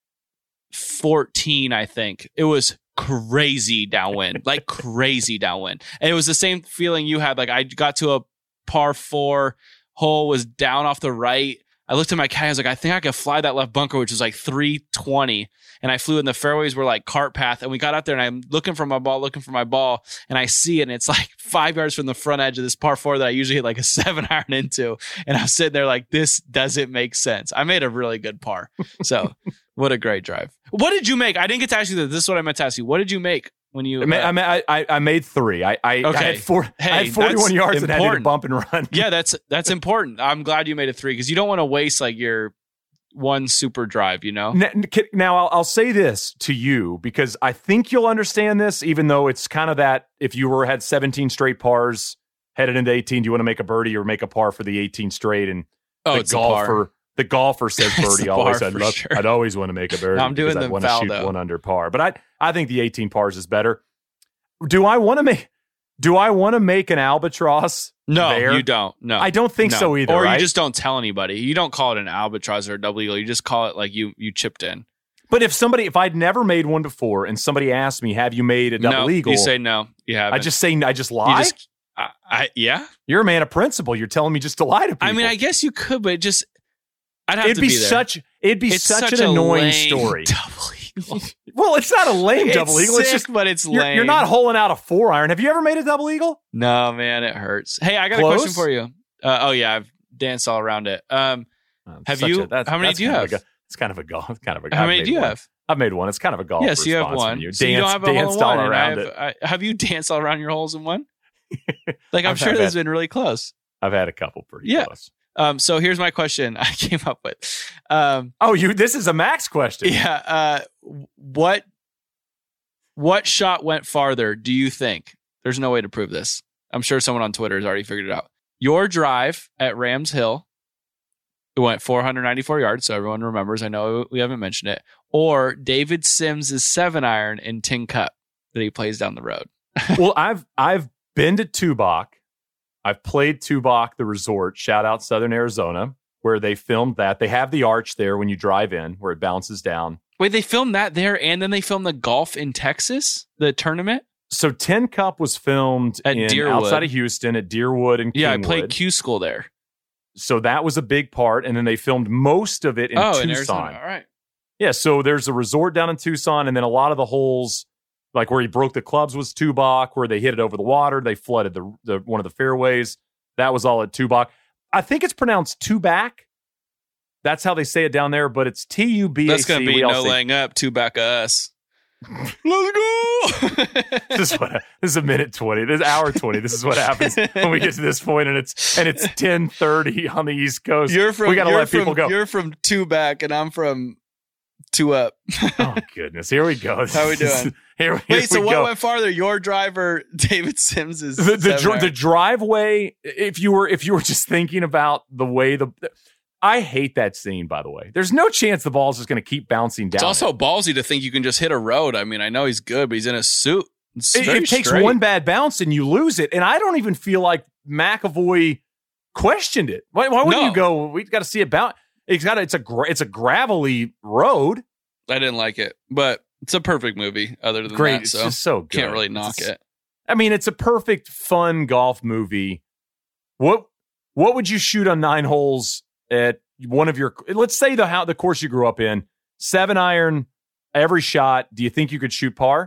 fourteen. I think it was crazy downwind, like crazy downwind, and it was the same feeling you had. Like I got to a par four hole, was down off the right. I looked at my caddy. I was like, I think I could fly that left bunker, which was like three twenty. And I flew in the fairways were like cart path. And we got out there and I'm looking for my ball, looking for my ball. And I see it. And it's like five yards from the front edge of this par four that I usually hit like a seven iron into. And I'm sitting there like, this doesn't make sense. I made a really good par. So what a great drive. What did you make? I didn't get to ask you this. This is what I meant to ask you. What did you make when you... I, made, uh, I, I, I made three. I, I, okay. I, had, four, hey, I had forty-one yards important. and had to bump and run. Yeah, that's that's important. I'm glad you made it three because you don't want to waste like your one super drive, you know? Now, I'll, I'll say this to you because I think you'll understand this, even though it's kind of that if you were had seventeen straight pars headed into eighteen, do you want to make a birdie or make a par for the eighteen straight? And oh, the it's golfer, the golfer says birdie always. I'd, love, sure. I'd always want to make a birdie. No, I'm doing the the want to foul, shoot though. one under par, but I I think the eighteen pars is better. Do I want to make? Do I want to make an albatross? No, there? you don't. No, I don't think no. so either. Or right? you just don't tell anybody. You don't call it an albatross or a double eagle. You just call it like you you chipped in. But if somebody, if I'd never made one before, and somebody asked me, "Have you made a double no, eagle?" You say no. You haven't. I just say I just lie. You just, I, I, yeah. You're a man of principle. You're telling me just to lie to people. I mean, I guess you could, but it just I'd have it'd to be, be there. such. It'd be it's such, such an a annoying lame story. Double eagle. Well, it's not a lame It's double eagle. It's sick, just, but it's you're, lame. you're not holing out a four iron. Have you ever made a double eagle? No, man, it hurts. Hey, I got Close? a question for you. Uh, oh yeah, I've danced all around it. Um, Oh, have such you? A, that's, how many that's do you kind have? of a, it's kind of a golf. Kind of a. How I've many made do you one. have? I've made one. It's kind of a golf. Yes, you have response one. from You. So Dance, you don't have a danced hole in all one. and I around have, it. I, have you danced all around your holes in one? Like I'm I've- sure I've this has had- been really close. I've had a couple pretty Yeah. close. Um, so here's my question I came up with. Um, Oh, you. This is a Max question. yeah. Uh, what what shot went farther? Do you think? There's no way to prove this. I'm sure someone on Twitter has already figured it out. Your drive at Rams Hill, it went four hundred ninety-four yards, so everyone remembers. I know we haven't mentioned it. Or David Sims' seven iron in Tin Cup that he plays down the road. Well, I've I've been to Tubac. I've played Tubac, the resort. Shout out Southern Arizona, where they filmed that. They have the arch there when you drive in, where it bounces down. Wait, they filmed that there, and then they filmed the golf in Texas, the tournament? So Tin Cup was filmed At in, Deerwood. outside of Houston at Deerwood and Yeah, Kingwood. I played Q School there. So that was a big part. And then they filmed most of it in oh, Tucson. in Arizona. All right. Yeah, so there's a resort down in Tucson, and then a lot of the holes, like where he broke the clubs, was Tubac, where they hit it over the water. They flooded the, the one of the fairways. That was all at Tubac. I think it's pronounced Tubac. That's how they say it down there, but it's T U B A C. That's going to be We all no say- laying up, two back of us. Let's go. This is what this is a minute twenty. This is hour twenty. This is what happens when we get to this point, and it's and it's ten thirty on the East Coast. You're from, we got to you're let people from, go. You're from two back, and I'm from two up. Oh goodness, here we go. How we doing? Here, here Wait, so we what go. went farther? Your driver, David Sims, is the the, seven dri- iron. the driveway. If you were if you were just thinking about the way the, I hate that scene. By the way, there's no chance the ball's just going to keep bouncing down. It's also ballsy to think you can just hit a road. I mean, I know he's good, but he's in a suit. It's it, very it takes straight. one bad bounce and you lose it. And I don't even feel like McAvoy questioned it. Why, why wouldn't No. you go? We got to see it bounce. It's got it's a gra- it's a gravelly road. I didn't like it, but it's a perfect movie. Other than Great, that, it's so just so good. can't really knock It's- it. I mean, it's a perfect fun golf movie. What what would you shoot on nine holes at one of your? Let's say the how the course you grew up in, seven iron every shot. Do you think you could shoot par?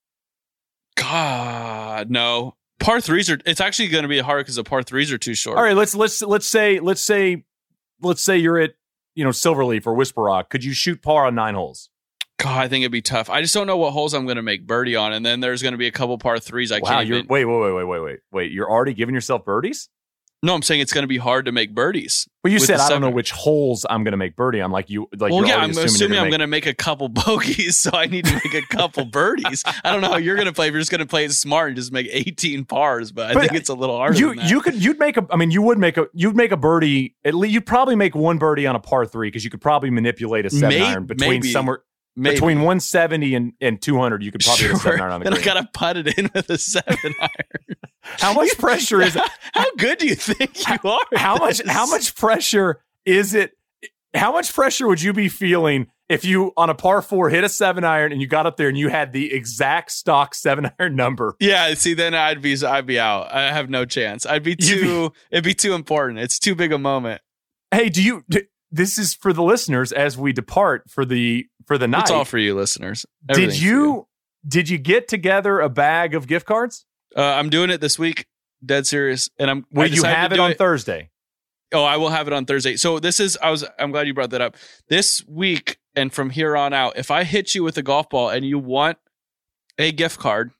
God, no. Par threes are. It's actually going to be hard because the par threes are too short. All right, let's let's let's say let's say let's say you're at you know Silverleaf or Whisper Rock. Could you shoot par on nine holes? God, I think it'd be tough. I just don't know what holes I'm going to make birdie on, and then there's going to be a couple par threes. I Wow, can't you're even. wait wait wait wait wait wait wait. You're already giving yourself birdies. No, I'm saying it's going to be hard to make birdies. Well, you with said the I don't know seven. which holes I'm going to make birdie. I'm like you like. Well, you're yeah, already I'm assuming, assuming, I'm you're going to make a couple bogeys, so I need to make a couple birdies. I don't know how you're going to play if you're just going to play it smart and just make eighteen pars, but I But think it's a little harder. You than that. you could you'd make a I mean you would make a you'd make a birdie at least you'd probably make one birdie on a par three because you could probably manipulate a seven May- iron between maybe. somewhere Maybe. between one seventy and, and two hundred you could probably hit a seven iron on the then green. I got to putt it in with a seven iron. How much pressure is it? How good do you think you are? at How much this? how much pressure is it? How much pressure would you be feeling if you on a par four hit a seven iron and you got up there and you had the exact stock seven iron number? Yeah, see, then I'd be I'd be out. I have no chance. I'd be You'd too. It'd be too important. It's too big a moment. Hey, do you? Do, this is for the listeners as we depart for the for the night. It's all for you, listeners. Did Everything's for you did you get together a bag of gift cards? Uh, I'm doing it this week. Dead serious, and I'm. Will I you decided have to it do on Thursday? Oh, I will have it on Thursday. So this is. I was. I'm glad you brought that up. This week and from here on out, if I hit you with a golf ball and you want a gift card,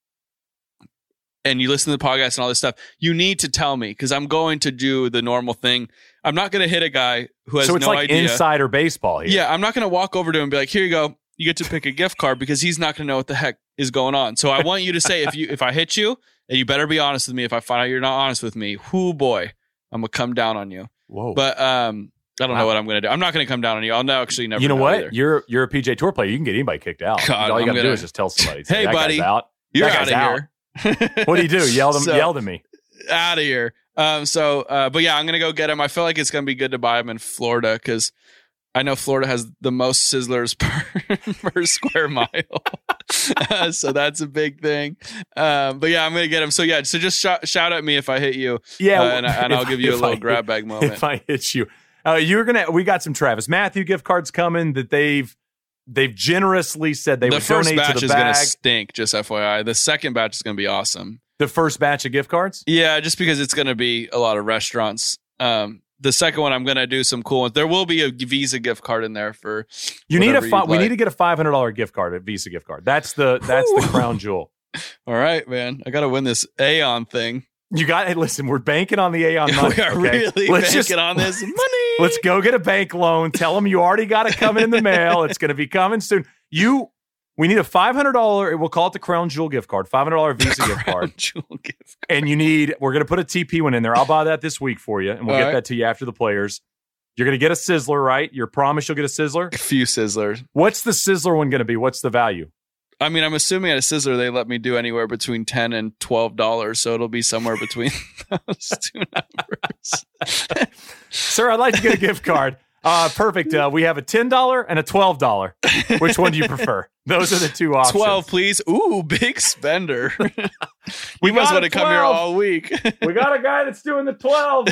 and you listen to the podcast and all this stuff, you need to tell me because I'm going to do the normal thing. I'm not going to hit a guy who has So it's no like idea. insider baseball here. Yeah, I'm not going to walk over to him and be like, "Here you go. You get to pick a gift card," because he's not going to know what the heck is going on. So I want you to say if you if I hit you, and you better be honest with me. If I find out you're not honest with me, whoo boy, I'm gonna come down on you. Whoa. But um, I don't Wow. know what I'm gonna do. I'm not gonna come down on you. I'll no, actually never. you know, what? Either. You're you're a P J Tour player. You can get anybody kicked out. God, All you I'm got to do gonna- is just tell somebody. Say, Hey, that buddy, guy's out. You're That out of guy's here. What do you do? Yell them. So- yell to me. Out of here. Um. So, uh, but yeah, I'm gonna go get him. I feel like it's gonna be good to buy him in Florida because I know Florida has the most sizzlers per, per square mile. Uh, so that's a big thing. Um, but yeah, I'm going to get him. So yeah, so just shout, shout at me if I hit you. Yeah, uh, and, and I'll if- give you a if little I- grab bag moment. If I hit you, uh, you're gonna. We got some Travis Matthew gift cards coming that they've they've generously said they the would first donate batch to the is going to bag. stink, just F Y I. The second batch is going to be awesome. The first batch of gift cards. Yeah, just because it's going to be a lot of restaurants. Um, the second one, I'm going to do some cool ones. There will be a Visa gift card in there for. You need a whatever fi- you'd we like. need to get a five hundred dollar gift card, a Visa gift card. That's the that's the Whew. crown jewel. All right, man. I got to win this Aeon thing. You got. Hey, listen, we're banking on the Aeon money. we are okay? really Let's banking just on this money. let's go get a bank loan. Tell them you already got it coming in the mail. It's going to be coming soon. You. We need a five hundred dollar. We'll call it the Crown Jewel gift card. Five hundred dollar Visa gift card. Jewel gift card. And you need. We're going to put a T P one in there. I'll buy that this week for you, and we'll All get right. that to you after the players. You're going to get a Sizzler, right? Your promise you'll get a Sizzler. A few Sizzlers. What's the Sizzler one going to be? What's the value? I mean, I'm assuming at a Sizzler they let me do anywhere between ten and twelve dollars, so it'll be somewhere between those two numbers. Sir, I'd like to get a gift card. Uh, perfect. Uh, we have a ten dollars and a twelve dollars. Which one do you prefer? Those are the two options. twelve, please. Ooh, big spender. We you must got want a to come here twelve. all week. We got a guy that's doing the twelve.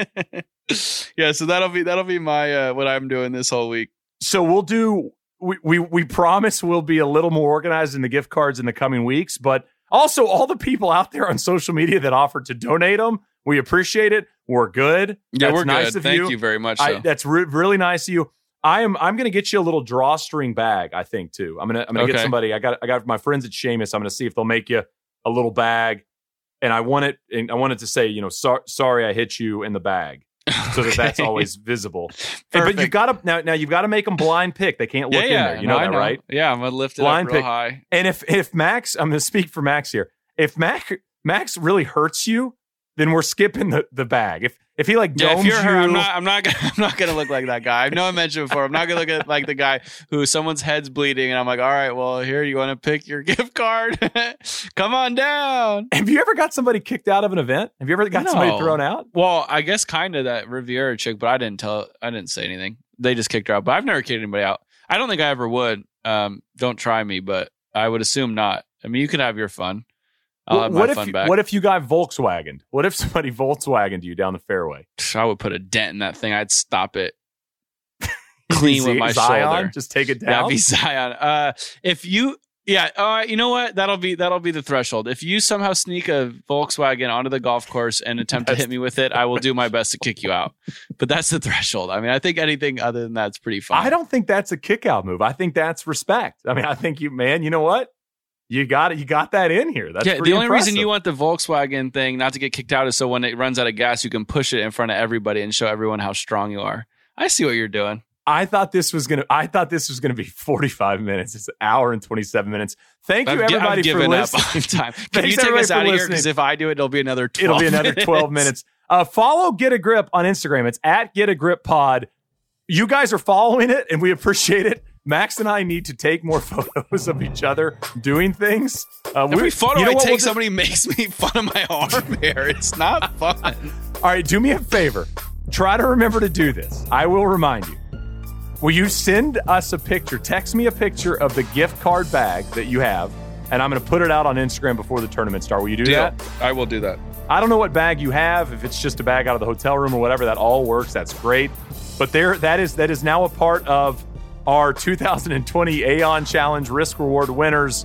Yeah, so that'll be that'll be my uh, what I'm doing this whole week. So we'll do. We, we we promise we'll be a little more organized in the gift cards in the coming weeks, but also all the people out there on social media that offered to donate them, we appreciate it. We're good. Yeah, That's we're nice good. of Thank you. you very much. I, so. that's re- really nice of you. I am. I'm going to get you a little drawstring bag. I think too. I'm gonna. I'm gonna Okay. get somebody. I got. I got my friends at Seamus. I'm going to see if they'll make you a little bag, and I want it. And I want it to say, you know, so, sorry, I hit you in the bag, so that that's Okay. always visible. And, but you got to now. Now you've got to make them blind pick. They can't look yeah, yeah. in there. You No, know I that, right? Yeah, I'm gonna lift it Blind up real pick. high. And if if Max, I'm going to speak for Max here. If Max Max really hurts you, then we're skipping the, the bag. If if he like Yeah, domes if you're her, you, I'm not. I'm not. Gonna, I'm not gonna look like that guy. I know I mentioned before. I'm not gonna look at like the guy who someone's head's bleeding, and I'm like, all right, well, here you want to pick your gift card? Come on down. have you ever got somebody kicked out of an event? Have you ever got somebody No. thrown out? Well, I guess kind of that Riviera chick, but I didn't tell. I didn't say anything. They just kicked her out. But I've never kicked anybody out. I don't think I ever would. Um, don't try me, but I would assume not. I mean, you can have your fun. I'll What, have my what if fun you- back. what if you got Volkswagen? What if somebody Volkswagened you down the fairway? I would put a dent in that thing. I'd stop it clean with my Zion, shoulder. just take it That'd down. be Zion. Uh, if you, yeah, uh, you know what? That'll be that'll be the threshold. If you somehow sneak a Volkswagen onto the golf course and attempt to That's- hit me with it, I will do my best to kick you out. But that's the threshold. I mean, I think anything other than that's pretty fun. I don't think that's a kick out move. I think that's respect. I mean, I think you, man, you know what? You got it. You got that in here. That's yeah, pretty the only impressive. reason you want the Volkswagen thing not to get kicked out is so when it runs out of gas, you can push it in front of everybody and show everyone how strong you are. I see what you're doing. I thought this was gonna. I thought this was gonna be forty-five minutes. It's an hour and twenty-seven minutes. Thank you, I've, gi- everybody, I've for given up listening. on time. Can Thanks, you take everybody, us for out of here? listening. Because if I do it, it'll be another twelve It'll be another minutes. twelve minutes. Uh, follow Get a Grip on Instagram. It's at Get a Grip Pod. You guys are following it, and we appreciate it. Max and I need to take more photos of each other doing things. Uh, Every we- photo you know I what, take, we'll just- somebody makes me fun of my arm hair. It's not fun. All right, do me a favor. Try to remember to do this. I will remind you. Will you send us a picture? Text me a picture of the gift card bag that you have, and I'm going to put it out on Instagram before the tournament start. Will you do that? I will do that. I don't know what bag you have. If it's just a bag out of the hotel room or whatever, that all works. That's great. But there, that is that is now a part of our two thousand twenty Aon Challenge Risk Reward winners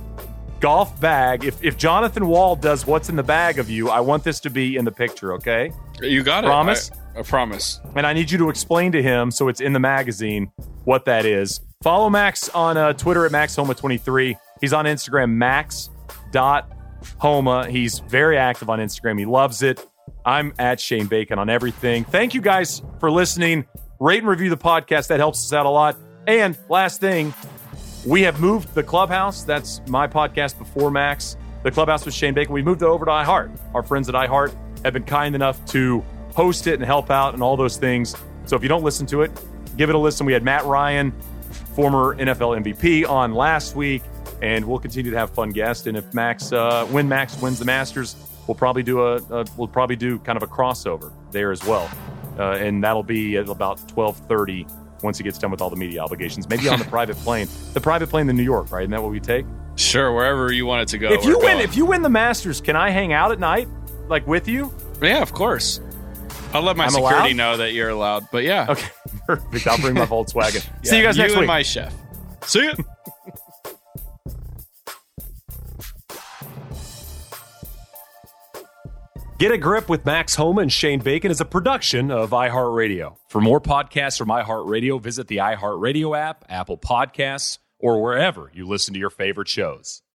golf bag. If if Jonathan Wall does what's in the bag of you, I want this to be in the picture. Okay. You got Promise? it. I, I promise. And I need you to explain to him, so it's in the magazine, what that is. Follow Max on uh, Twitter at Max Homa twenty-three. He's on Instagram, max dot homa. He's very active on Instagram. He loves it. I'm at Shane Bacon on everything. Thank you guys for listening. Rate and review the podcast. That helps us out a lot. And last thing, we have moved the Clubhouse. That's my podcast before Max. The Clubhouse with Shane Bacon. We moved it over to iHeart. Our friends at iHeart have been kind enough to host it and help out and all those things. So if you don't listen to it, give it a listen. We had Matt Ryan, former N F L M V P, on last week, and we'll continue to have fun guests. And if Max, uh, when Max wins the Masters, we'll probably do a, a we'll probably do kind of a crossover there as well, uh, and that'll be at about twelve thirty once he gets done with all the media obligations. Maybe on the private plane, the private plane to New York, right? Isn't that what we take? Sure, wherever you want it to go. If you we're win, going. if you win the Masters, can I hang out at night, like with you? Yeah, of course. I'll let my I'm security allowed? know that you're allowed. But yeah. Okay, perfect. I'll bring my Volkswagen. Yeah, See you guys next you and week. my chef. See ya. Get a Grip with Max Homa and Shane Bacon is a production of iHeartRadio. For more podcasts from iHeartRadio, visit the iHeartRadio app, Apple Podcasts, or wherever you listen to your favorite shows.